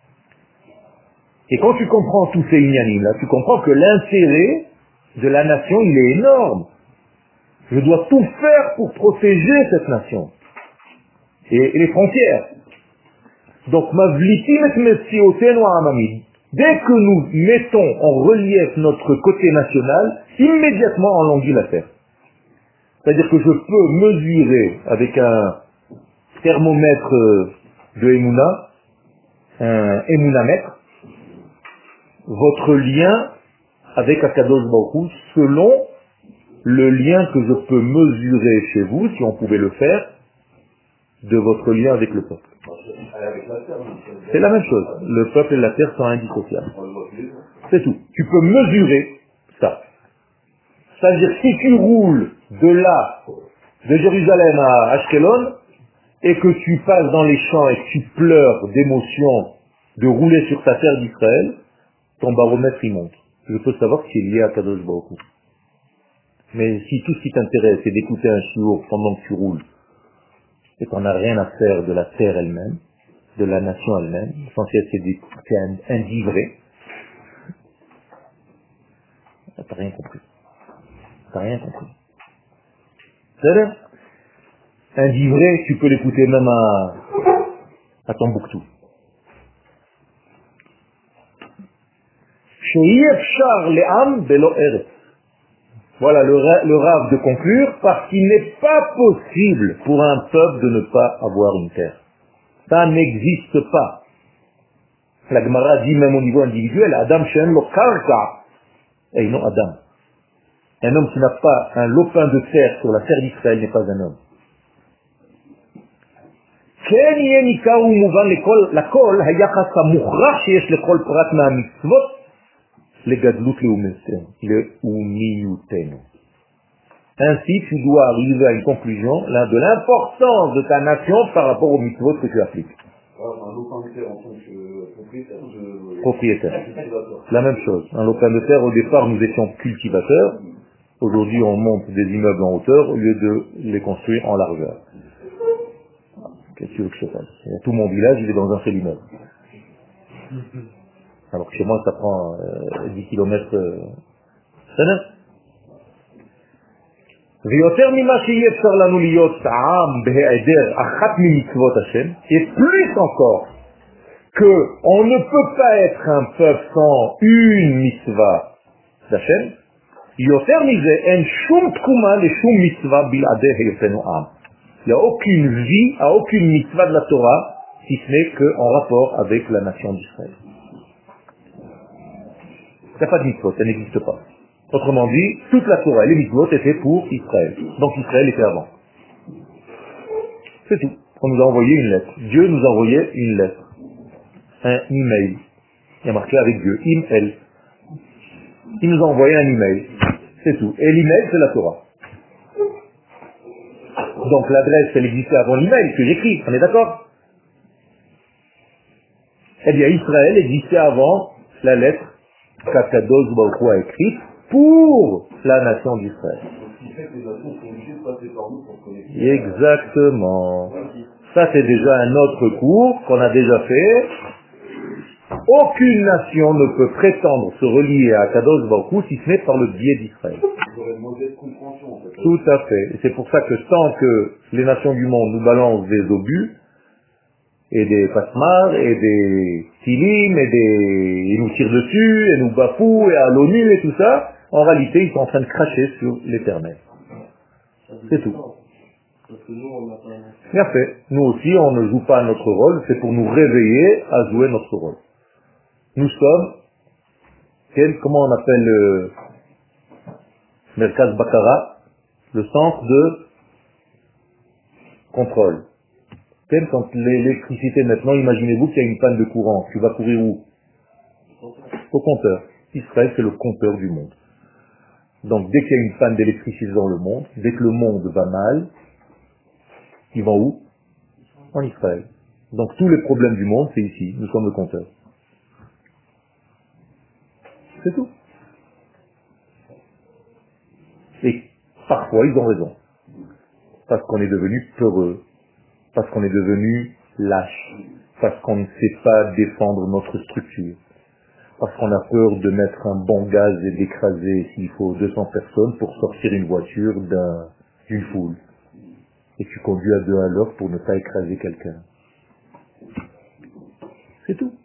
[SPEAKER 1] Et quand tu comprends tous ces inyanim-là, tu comprends que l'intérêt de la nation, il est énorme. Je dois tout faire pour protéger cette nation. Et, et les frontières. Donc, mavlitim et messiotenu amamid. Dès que nous mettons en relief notre côté national, immédiatement on languit la terre. C'est-à-dire que je peux mesurer avec un thermomètre de Emouna, un Emounamètre, votre lien avec Akadosh Baruch Hu selon le lien que je peux mesurer chez vous, si on pouvait le faire, de votre lien avec le peuple. C'est la même chose. Le peuple et la terre sont indissociables. C'est tout. Tu peux mesurer ça. C'est-à-dire si tu roules de là, de Jérusalem à Ashkelon, et que tu passes dans les champs et que tu pleures d'émotion de rouler sur ta terre d'Israël, ton baromètre il monte. Je peux savoir que c'est lié à Kadosh Baruch Hu. Mais si tout ce qui t'intéresse c'est d'écouter un chiour pendant que tu roules, et qu'on n'a rien à faire de la terre elle-même, de la nation elle-même, l'essentiel c'est d'écouter un, un givré, t'as rien compris. T'as rien compris. C'est-à-dire, un givré, tu peux l'écouter même à, à Tombouctou. Voilà le, le rave de conclure, parce qu'il n'est pas possible pour un peuple de ne pas avoir une terre. Ça n'existe pas. La Gemara dit même au niveau individuel, Adam Shem lo karka, et non Adam. Un homme qui n'a pas un lopin de terre sur la terre d'Israël n'est pas un homme. כן יהיה ניכר ומובן לכל, לכל היחס המוכרח שיש לכל פרט מהמצוות לגדלות לאומיותנו. Ainsi, tu dois arriver à une conclusion là, de l'importance de ta nation par rapport aux mitzvot que tu appliques.
[SPEAKER 2] Un lopin de terre en tant que propriétaire de...
[SPEAKER 1] Propriétaire. La même chose. Un lopin de terre, au départ, nous étions cultivateurs. Aujourd'hui, on monte des immeubles en hauteur au lieu de les construire en largeur. Qu'est-ce que tu veux que je fasse? Tout mon village, il est dans un seul immeuble. Alors que chez moi, ça prend euh, dix kilomètres. Euh... C'est neuf. Et plus encore que on ne peut pas être un peuple sans une mitzvah d'Hachem, il n'y a aucune vie, à aucune mitzvah de la Torah, si ce n'est qu'en rapport avec la nation d'Israël. Il n'y a pas de mitzvot, ça n'existe pas. Autrement dit, toute la Torah, les mitzvot étaient pour Israël. Donc Israël était avant. C'est tout. On nous a envoyé une lettre. Dieu nous a envoyé une lettre. Un email. Il y a marqué avec Dieu. Im-el. Il nous a envoyé un email. C'est tout. Et l'email, c'est la Torah. Donc l'adresse, elle existait avant l'email que j'écris. On est d'accord? Eh bien, Israël existait avant la lettre qu'Akadosh Baruch Hu a écrite pour la nation d'Israël. Exactement. Ça, c'est déjà un autre cours qu'on a déjà fait. Aucune nation ne peut prétendre se relier à Akadosh Baruch Hu si ce n'est par le biais d'Israël. Tout à fait. Et c'est pour ça que tant que les nations du monde nous balancent des obus, et des pasmars, et des tilim, et des... ils nous tirent dessus, et nous bafouent, et à l'ONU, et tout ça, en réalité, ils sont en train de cracher sur l'Éternel. C'est tout. Bien fait. Nous aussi, on ne joue pas notre rôle, c'est pour nous réveiller à jouer notre rôle. Nous sommes, quel, comment on appelle le Merkaz Bakara, le centre de contrôle. Quel, quand l'électricité maintenant, imaginez-vous qu'il y a une panne de courant, tu vas courir où? Au compteur. Israël, c'est le compteur du monde. Donc dès qu'il y a une panne d'électricité dans le monde, dès que le monde va mal, ils vont où? En Israël. Donc tous les problèmes du monde, c'est ici, nous sommes le compteur. C'est tout. Et parfois ils ont raison. Parce qu'on est devenu peureux, parce qu'on est devenu lâche, parce qu'on ne sait pas défendre notre structure, parce qu'on a peur de mettre un bon gaz et d'écraser, s'il faut, deux cents personnes pour sortir une voiture d'un, d'une foule. Et tu conduis à deux à l'heure pour ne pas écraser quelqu'un. C'est tout.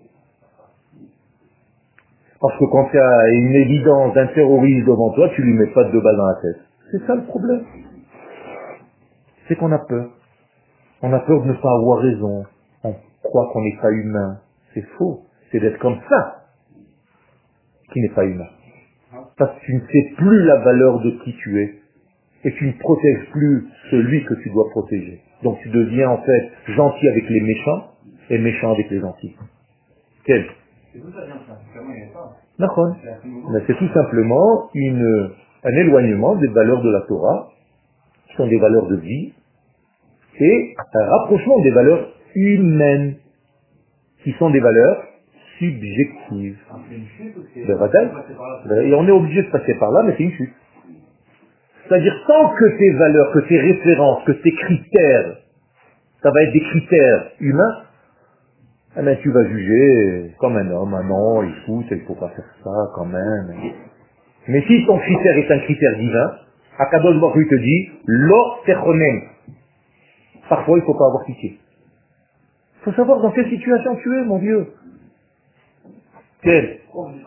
[SPEAKER 1] Parce que quand il y a une évidence d'un terroriste devant toi, tu lui mets pas de deux balles dans la tête. C'est ça le problème. C'est qu'on a peur. On a peur de ne pas avoir raison. On croit qu'on n'est pas humain. C'est faux. C'est d'être comme ça qui n'est pas humain. Parce que tu ne sais plus la valeur de qui tu es. Et tu ne protèges plus celui que tu dois protéger. Donc tu deviens en fait gentil avec les méchants et méchant avec les gentils. Quel? C'est tout ça vient ça. D'accord. C'est tout simplement une, un éloignement des valeurs de la Torah, qui sont des valeurs de vie, et un rapprochement des valeurs humaines, qui sont des valeurs subjectives. Et on est obligé de passer par là, mais c'est une chute. C'est-à-dire sans que tes valeurs, que tes références, que tes critères, ça va être des critères humains, eh bien tu vas juger comme un homme, un non, écoute, il ne faut pas faire ça quand même. Mais si ton critère est un critère divin, Akadosh Baruch Hu te dit, lo techonem. Parfois il ne faut pas avoir pitié. Il faut savoir dans quelle situation tu es, mon Dieu. Quelle?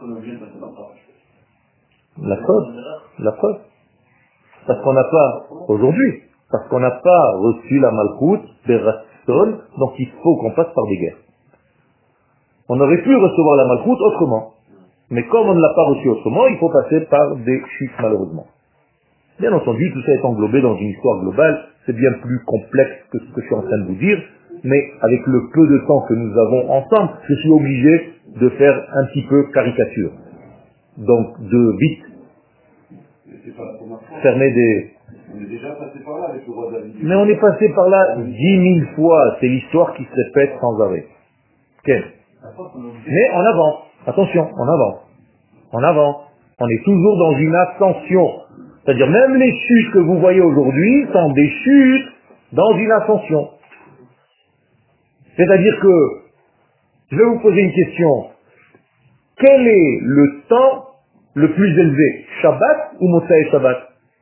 [SPEAKER 1] La preuve. La preuve. Parce qu'on n'a pas, aujourd'hui, parce qu'on n'a pas reçu la malchoute des Ratzon, donc il faut qu'on passe par des guerres. On aurait pu recevoir la malchoute autrement. Mais comme on ne l'a pas reçu autrement, il faut passer par des chutes malheureusement. Bien entendu, tout ça est englobé dans une histoire globale, c'est bien plus complexe que ce que je suis en train de vous dire, mais avec le peu de temps que nous avons ensemble, je suis obligé de faire un petit peu caricature. Donc, de vite fermer des...
[SPEAKER 2] On est déjà passé par là avec le roi David.
[SPEAKER 1] Mais on est passé par là dix mille fois, c'est l'histoire qui se répète sans arrêt. Quelle? Mais en avant, attention, en avant, en avant. On est toujours dans une ascension. C'est-à-dire même les chutes que vous voyez aujourd'hui sont des chutes dans une ascension. C'est-à-dire que, je vais vous poser une question. Quel est le temps le plus élevé? Shabbat ou Motsai Shabbat?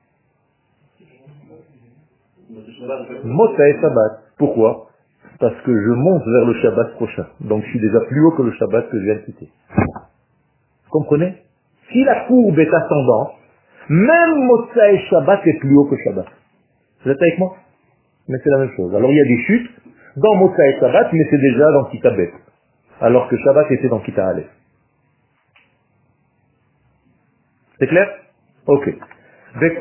[SPEAKER 1] Motsai Shabbat. Pourquoi? Parce que je monte vers le Shabbat prochain. Donc je suis déjà plus haut que le Shabbat que je viens de quitter. Vous comprenez? Si la courbe est ascendante, même Motsai Shabbat est plus haut que Shabbat. Vous êtes avec moi? Mais c'est la même chose. Alors il y a des chutes dans Motsai Shabbat, mais c'est déjà dans Kita Bet. Alors que Shabbat était dans Kita Aleph. C'est clair? Ok. Et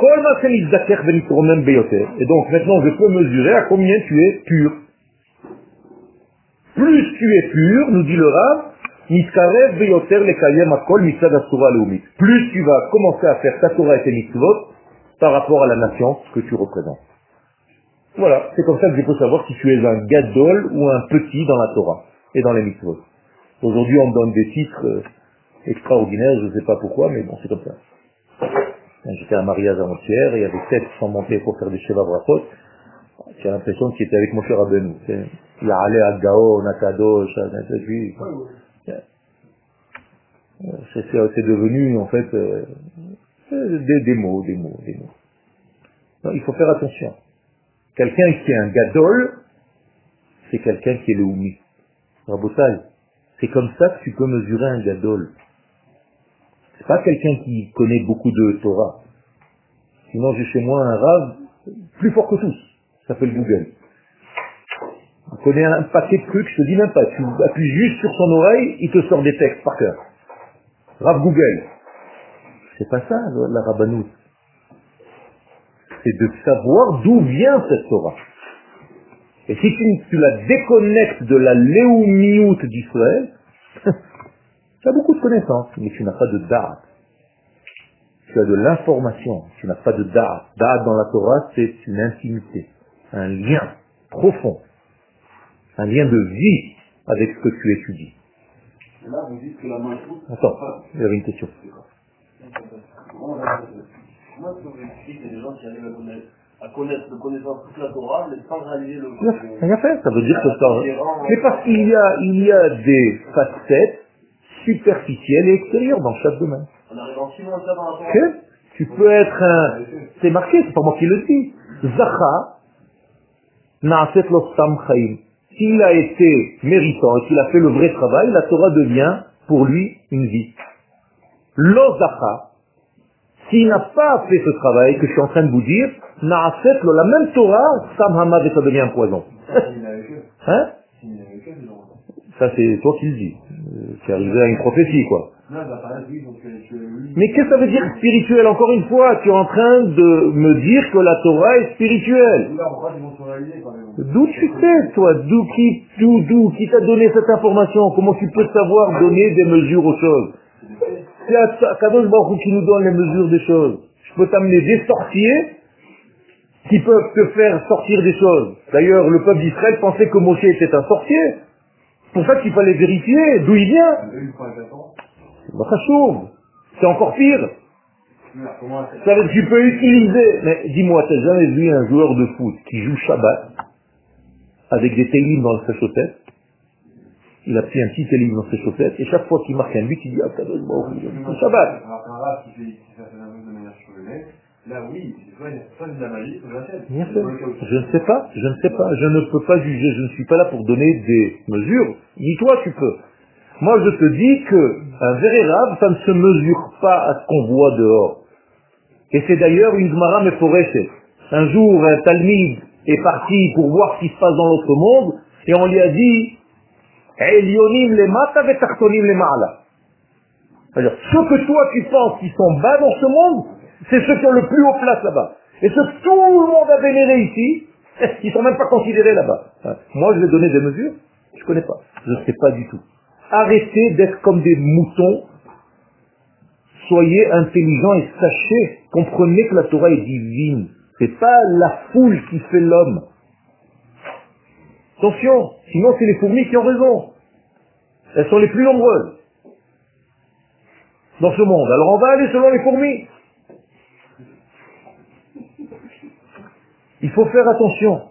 [SPEAKER 1] donc maintenant je peux mesurer à combien tu es pur. Plus tu es pur, nous dit le Rav, plus tu vas commencer à faire ta Torah et tes mitzvot par rapport à la nation que tu représentes. Voilà, c'est comme ça que je peux savoir si tu es un gadol ou un petit dans la Torah et dans les mitzvot. Aujourd'hui on me donne des titres euh, extraordinaires, je ne sais pas pourquoi, mais bon c'est comme ça. J'étais à un mariage avant-hier, et il y avait sept qui sont montés pour faire des Sheva Brachot. J'ai l'impression qu'il était avec mon cher Rabbeinu. Il a allé à Gao, Nakadosh, lui. C'est devenu, en fait, euh, des, des mots, des mots, des mots. Non, il faut faire attention. Quelqu'un qui est un gadol, c'est quelqu'un qui est le oumi. Rabotai, c'est comme ça que tu peux mesurer un gadol. C'est pas quelqu'un qui connaît beaucoup de Torah. Sinon, j'ai chez moi un Rav plus fort que tous. Ça s'appelle Google. Il connaît un paquet de trucs, je te dis même pas. Tu appuies juste sur son oreille, il te sort des textes par cœur. Rav Google. C'est pas ça, la rabbanout. C'est de savoir d'où vient cette Torah. Et si tu, tu la déconnectes de la léoumiout d'Israël, tu as beaucoup de connaissances, mais tu n'as pas de da'at. Tu as de l'information, tu n'as pas de da'at. Da'at dans la Torah, c'est une intimité, un lien profond, un lien de vie avec ce que tu étudies.
[SPEAKER 2] Et là, vous dites que la main toute...
[SPEAKER 1] Attends, il y avait une question.
[SPEAKER 3] Comment est-ce que vous expliquez des gens qui arrivent à connaître, à connaître de connaissance toute la Torah, mais sans réaliser le...
[SPEAKER 1] Rien fait, ça veut dire que ça... C'est parce qu'il y a, il y a des facettes superficielles et extérieures dans chaque domaine.
[SPEAKER 3] On arrive en six mois ça dans la Torah.
[SPEAKER 1] Okay. Tu peux être un... C'est marqué, c'est pas moi qui le dis. Zacha, na'aset lo stam chaim. S'il a été méritant et qu'il a fait le vrai travail, la Torah devient pour lui une vie. Lo zacha, s'il n'a pas fait ce travail que je suis en train de vous dire, na'aset lo, la même Torah, stam hamad et ça devient un poison. Hein? Ça c'est toi qui le dis. C'est arrivé à une prophétie quoi. Mais qu'est-ce que ça veut dire spirituel? Encore une fois, tu es en train de me dire que la Torah est spirituelle. D'où tu sais, toi? D'où qui, d'où, d'où, qui t'a donné cette information? Comment tu peux savoir donner des mesures aux choses? C'est Kadosh Baruch Hu qui nous donne les mesures des choses. Je peux t'amener des sorciers qui peuvent te faire sortir des choses. D'ailleurs, le peuple d'Israël pensait que Moshe était un sorcier. C'est pour ça qu'il fallait vérifier d'où il vient. C'est encore pire. Ça veut dire que tu peux utiliser, mais dis-moi, t'as jamais vu un joueur de foot qui joue Shabbat avec des télim dans ses chaussettes? Il a pris un petit télim dans ses chaussettes et chaque fois qu'il marque un but, il dit ah, t'as donné bon, Shabbat.
[SPEAKER 4] Alors un rap qui fait qui fait la chose de manière chevelée, là oui, c'est soit soit de la magie, soit de la tête.
[SPEAKER 1] Bien sûr. Je ne sais pas, je ne sais pas, je ne peux pas juger, je ne suis pas là pour donner des mesures, ni toi tu peux. Moi je te dis que un vrai rab, ça ne se mesure pas à ce qu'on voit dehors. Et c'est d'ailleurs une Gemara Meforesheth. Un jour, un Talmid est parti pour voir ce qui se passe dans l'autre monde, et on lui a dit Elionim le mata vetartonim le ma'ala. C'est-à-dire, ceux que toi tu penses qui sont bas dans ce monde, c'est ceux qui ont le plus haut place là-bas. Et ceux que tout le monde a vénéré ici, ils ne sont même pas considérés là-bas. Moi, je vais donner des mesures, je ne connais pas. Je ne sais pas du tout. Arrêtez d'être comme des moutons. Soyez intelligents et sachez, comprenez que la Torah est divine. C'est pas la foule qui fait l'homme. Attention, sinon c'est les fourmis qui ont raison. Elles sont les plus nombreuses dans ce monde. Alors on va aller selon les fourmis. Il faut faire attention.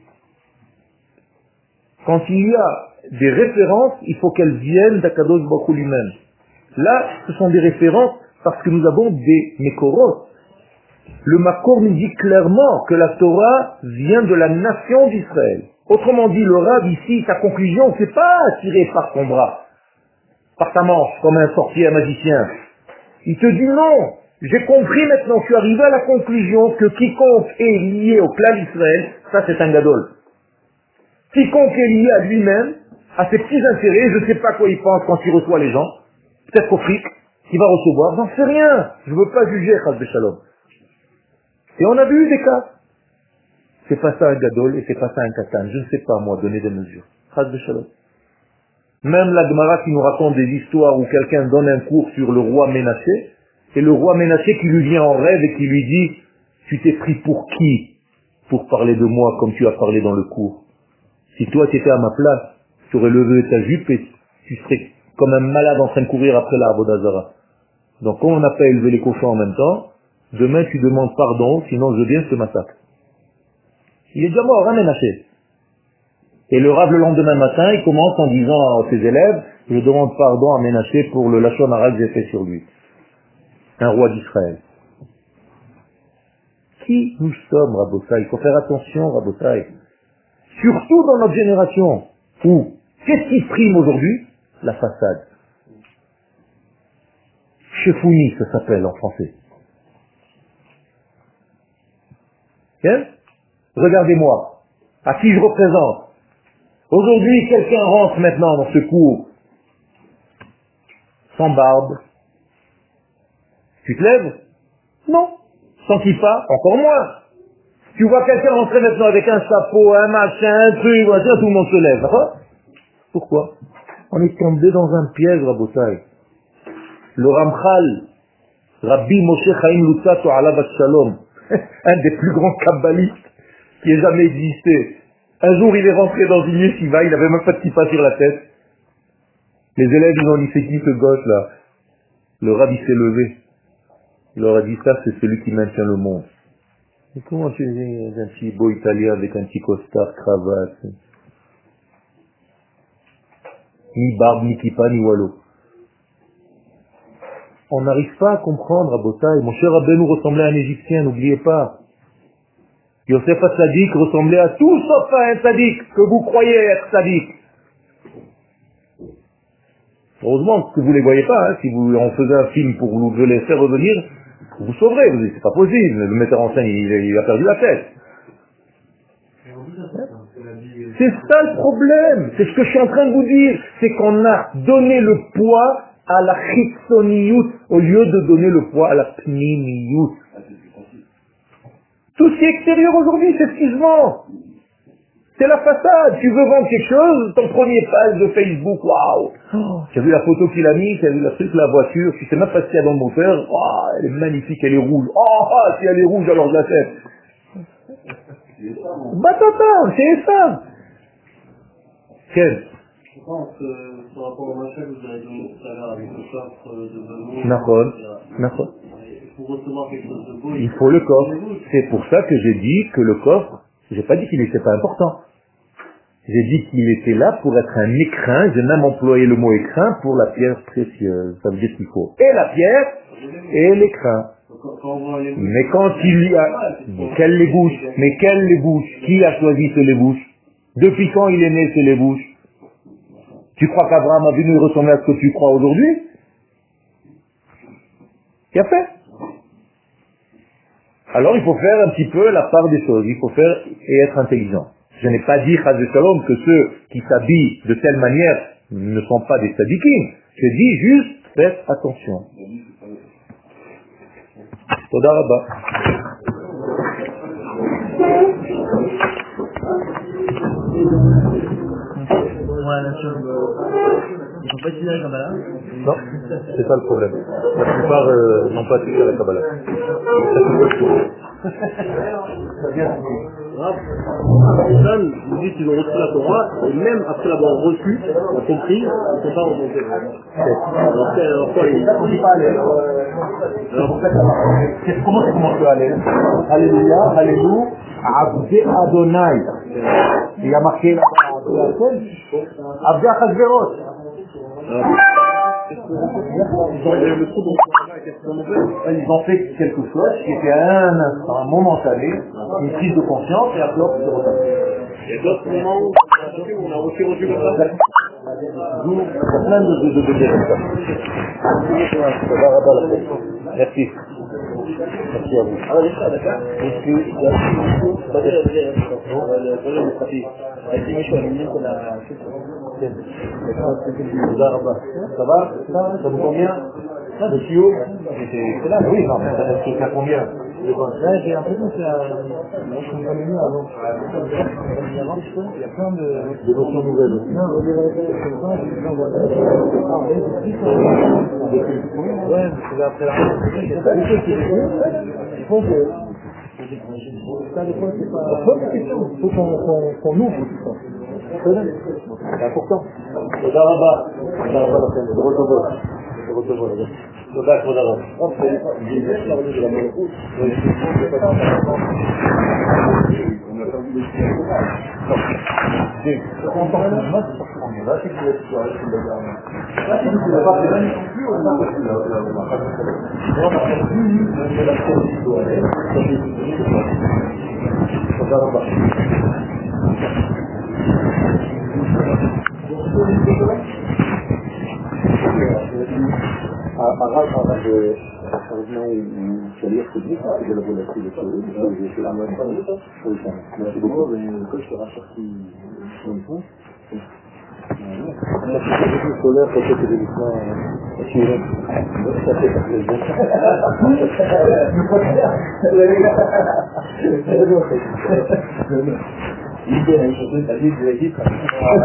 [SPEAKER 1] Quand il y a des références, il faut qu'elles viennent d'Akadosh Baruch Hu lui-même. Là, ce sont des références parce que nous avons des Mekorot. Le Makor nous dit clairement que la Torah vient de la nation d'Israël. Autrement dit, le Rav ici, sa conclusion, c'est pas tiré par son bras, par ta manche, comme un sorcier, un magicien. Il te dit non, j'ai compris maintenant, je suis arrivé à la conclusion que quiconque est lié au clan d'Israël, ça c'est un gadol. Quiconque est lié à lui-même, à ses petits intérêts, je ne sais pas quoi il pense quand il reçoit les gens, peut-être au fric, qu'il va recevoir, j'en sais rien, je ne veux pas juger, Chas Beshalom. Et on a vu des cas. C'est pas ça un gadol et c'est pas ça un katan. Je ne sais pas, moi, donner des mesures. Chas Beshalom. Même la Gemara qui nous raconte des histoires où quelqu'un donne un cours sur le roi Ménaché, et le roi Ménaché qui lui vient en rêve et qui lui dit « Tu t'es pris pour qui pour parler de moi comme tu as parlé dans le cours? Si toi tu étais à ma place, tu aurais levé ta jupe et tu serais comme un malade en train de courir après l'arbre d'Azara. Donc comme on n'a pas élevé les cochons en même temps, demain tu demandes pardon, sinon je viens, je te massacre. » Il est déjà mort, hein, Ménaché. Et le Rav, le lendemain matin, il commence en disant à ses élèves, je demande pardon à Ménaché pour le lachon hara que j'ai fait sur lui. Un roi d'Israël. Qui nous sommes, Rabotai? Il faut faire attention, Rabotai. Surtout dans notre génération, où, qu'est-ce qui prime aujourd'hui? La façade. Chefouni, ça s'appelle en français. Bien? Regardez-moi. À qui je représente? Aujourd'hui, quelqu'un rentre maintenant dans ce cours sans barbe. Tu te lèves? Non. Sans kippa? Encore moins. Tu vois quelqu'un rentrer maintenant avec un chapeau, un machin, un truc, machin, tout le monde se lève. Hein? Pourquoi? On est tombé dans un piège, Rabotai. Le Ramchal, Rabbi Moshe Chaim Luzzatto Alav Shalom, un des plus grands kabbalistes qui ait jamais existé. Un jour, il est rentré dans une yeshiva, il n'avait même pas de kippa sur la tête. Les élèves, ils ont dit, c'est qui ce gosse là? Le Rabbi s'est levé. Il leur a dit, ça, c'est celui qui maintient le monde. Et comment tu dis, un petit beau italien avec un petit costard, cravate? Ni barbe, ni kippa, ni wallo. On n'arrive pas à comprendre, à Botaï. Mon cher Rabbeinu ressemblait à un Égyptien, n'oubliez pas. Yosef HaTzadik ressemblait à tout sauf à un Tzadik que vous croyez être Tzadik. Heureusement que vous ne les voyez pas, hein. Si vous en faisait un film pour vous le laisser revenir, vous sauverez, vous dites, c'est pas possible, le metteur en scène, il, il a perdu la tête. C'est ça le problème, c'est ce que je suis en train de vous dire, c'est qu'on a donné le poids à la chitsoniyut au lieu de donner le poids à la pnimiyut. Tout ce qui est extérieur aujourd'hui, c'est ce qui se vend. C'est la façade. Tu veux vendre quelque chose, ton premier page de Facebook, waouh, oh, tu as vu la photo qu'il a mis, tu as vu la truc, la voiture, tu sais même pas ce qu'il y a dans le moteur, oh, elle est magnifique, elle est rouge. Oh, si elle est rouge, alors je la fais. Batata, c'est ça. Quel?
[SPEAKER 3] Je pense que par rapport au machin que vous avez donné tout à l'heure avec le coffre de velours,
[SPEAKER 1] D'accord.
[SPEAKER 3] et cetera.
[SPEAKER 1] D'accord.
[SPEAKER 3] Il pour recevoir quelque chose de beau.
[SPEAKER 1] Il faut le coffre. C'est pour ça que j'ai dit que le coffre, j'ai pas dit qu'il n'était pas important. J'ai dit qu'il était là pour être un écrin, j'ai même employé le mot écrin pour la pierre précieuse. Ça veut dire qu'il faut et la pierre et l'écrin. Mais quand il y a... Quelle les bouches? Mais quelle les bouches? Qui a choisi ce les bouches? Depuis quand il est né ce les bouches? Tu crois qu'Abraham a venu ressembler à ce que tu crois aujourd'hui? Qui a fait? Alors il faut faire un petit peu la part des choses, il faut faire et être intelligent. Je n'ai pas dit, Chaz Shalom, que ceux qui s'habillent de telle manière ne sont pas des sadikim. Je dis juste, faites attention. Toda Rabba.
[SPEAKER 3] Ouais, bien sûr. Ils n'ont pas utilisé la Kabbalah?
[SPEAKER 1] Non, c'est pas le problème. La plupart euh, n'ont pas touché à la Kabbalah.
[SPEAKER 3] Personne nous dit qu'ils ont reçu la Torah, et même après l'avoir reçue, on a compris, ils ne sont pas remontés. Alors, alors quoi, ils ne sont pas allés.
[SPEAKER 1] Comment c'est comment tu vas aller? Alléluia, Alléluia, Abdé Adonai. Il y a marqué là, Abdé Achashverosh. Ils ont fait quelque chose qui était à un instant, un momentané, une prise de conscience et après on se retrouve.
[SPEAKER 3] Il y a d'autres moments où on a reçu reçu comme ça.
[SPEAKER 1] D'où il y a plein de de de Merci. Merci à vous.
[SPEAKER 3] Alors, les frères, d'accord? Est-ce que il y a pas de le problème de trafic. Est-ce que je suis qu'on a
[SPEAKER 1] ça va? Ça vous convient? Ça, le tuyau, c'est là, oui, non, ça fait combien?
[SPEAKER 4] Là, j'ai l'impression que c'est un... Moi, je comprends mieux avant. Il y a plein de...
[SPEAKER 1] De notions nouvelles.
[SPEAKER 4] Non, au développement, c'est pas, je l'envoie là. Ah, on est plus sur... Ouais, parce que après la... Il faut que... Ça, des fois, c'est pas... Il faut qu'on ouvre tout ça.
[SPEAKER 1] C'est important. תודה רבה. תודה רבה לכם. דורות טובות. דורות טובות. תודה, כבוד הרב. תודה רבה. הרב הרב הוא שליח קודמי כדי לבוא להתחיל את שירות, ושל עם ישראל כל שנה. merci beaucoup, וכל שרה שכתי לנפוס. אנחנו סולח אותו כדי לפני השיעורים. לא שכתי אחרי זה. איזה, אני חושב, תגיד, להגיד לך.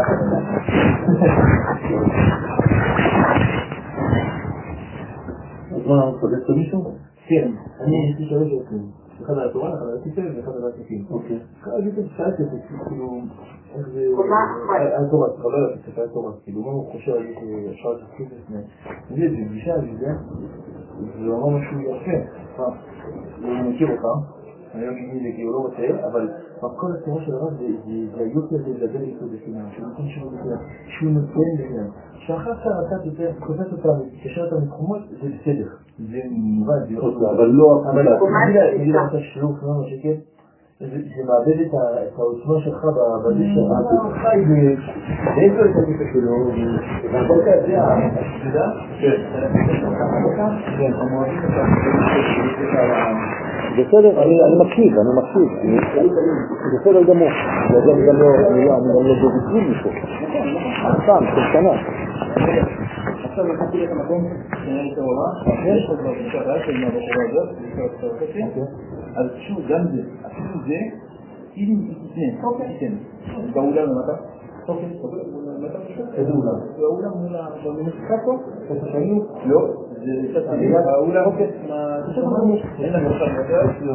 [SPEAKER 4] אז אתה פוגש מישהו? כן, אני יש לי שלוש יוצאים. אחד על התורה, אחד על הכיסא ואחד על העסקים. אוקיי. כרגע שאלתי את זה, כאילו, איך זה... על תורה, חבר על הכיסא, על תורה. כאילו, מה הוא חושב על זה שאפשר לתפקיד לפני? אני יודע, זה פגישה, אני יודע, זה אמר משהו יפה. אני מכיר אותם, אני לא מבין זה כאילו לא רוצה, אבל כל התורה של הרב זה היופי הזה לדבר איתו בפינם, שהוא נותן שירות בפינם, שהוא נותן בפינם. שאחר כך אתה תקופת אותם, תקשר אותם לתחומות, זה בסדר. זה מובן, זה עוד לא.
[SPEAKER 1] אבל לא...
[SPEAKER 4] אבל תגיד לך את השיעור, כמה שקל, זה מאבד את העוצמה שלך בזה שלך. אתה חי ואיפה את הגיפה שלו, והכל כך, זה אתה יודע? כן. כן, המועדים אותם.
[SPEAKER 1] בסדר, אני מקשיב, אני מקשיב, בסדר גמור, אני גם לא בביטוי מפה, סתם, של שנה.
[SPEAKER 4] עכשיו לקחתי את המקום שאני את העולה, יש עוד בבקרה של מהבחורה הזאת, אז שוב, גם זה, אפילו זה, אם תתנה, תתן, באולם למטה, למטה פשוט, איזה אולם? באולם מול המשחק פה, את השנים, לא, זה קצת עלייה, באולם, מה, פשוט אמרנו, אין לנו עכשיו יותר,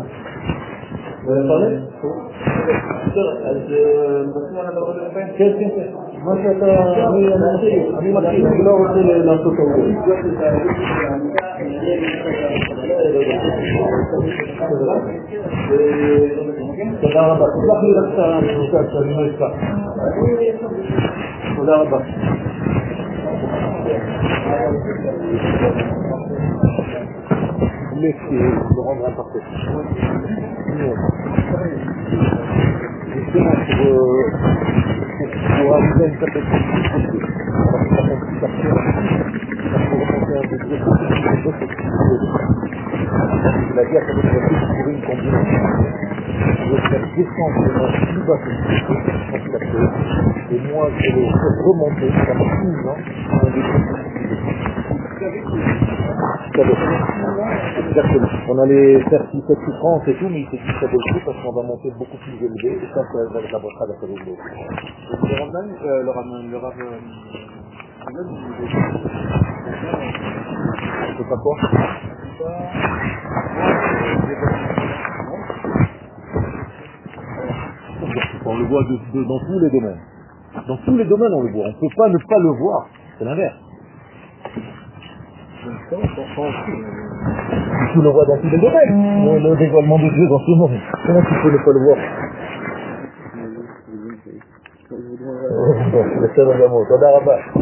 [SPEAKER 4] ולפרלט? אז מבצעים על הדבר הזה, כן, כן, כן. מה שאתה, אני מכיר, אני לא רוצה לעשות טעות. תודה רבה, תסלח לי רק את המשוקע שאני לא אשכח. תודה רבה.
[SPEAKER 1] Laissez le rendre imparfait. Justement pour, pour arriver à une certaine simplicité, pour remonter un degré la vie à travers le fait de trouver une combinaison de faire descendre les mains plus bas que le et moi je vais les faire remonter ça va culminant à un degré exactement. On allait faire six sept souffrances et tout, mais il s'est dit ça vaut le coup parce qu'on va monter beaucoup plus élevé et ça, ça va être la brochade à faire le
[SPEAKER 3] Le Raman, euh, le Raman, le Rav,
[SPEAKER 1] c'est pas quoi on le voit de, de, dans tous les domaines. Dans tous les domaines on le voit. On ne peut pas ne pas le voir. C'est l'inverse. Tu le vois dans tous les domaines. Le, le dévoilement de Dieu dans ce monde. Comment tu peux ne pas le voir? Bon, c'est un amour. Tודה רבה.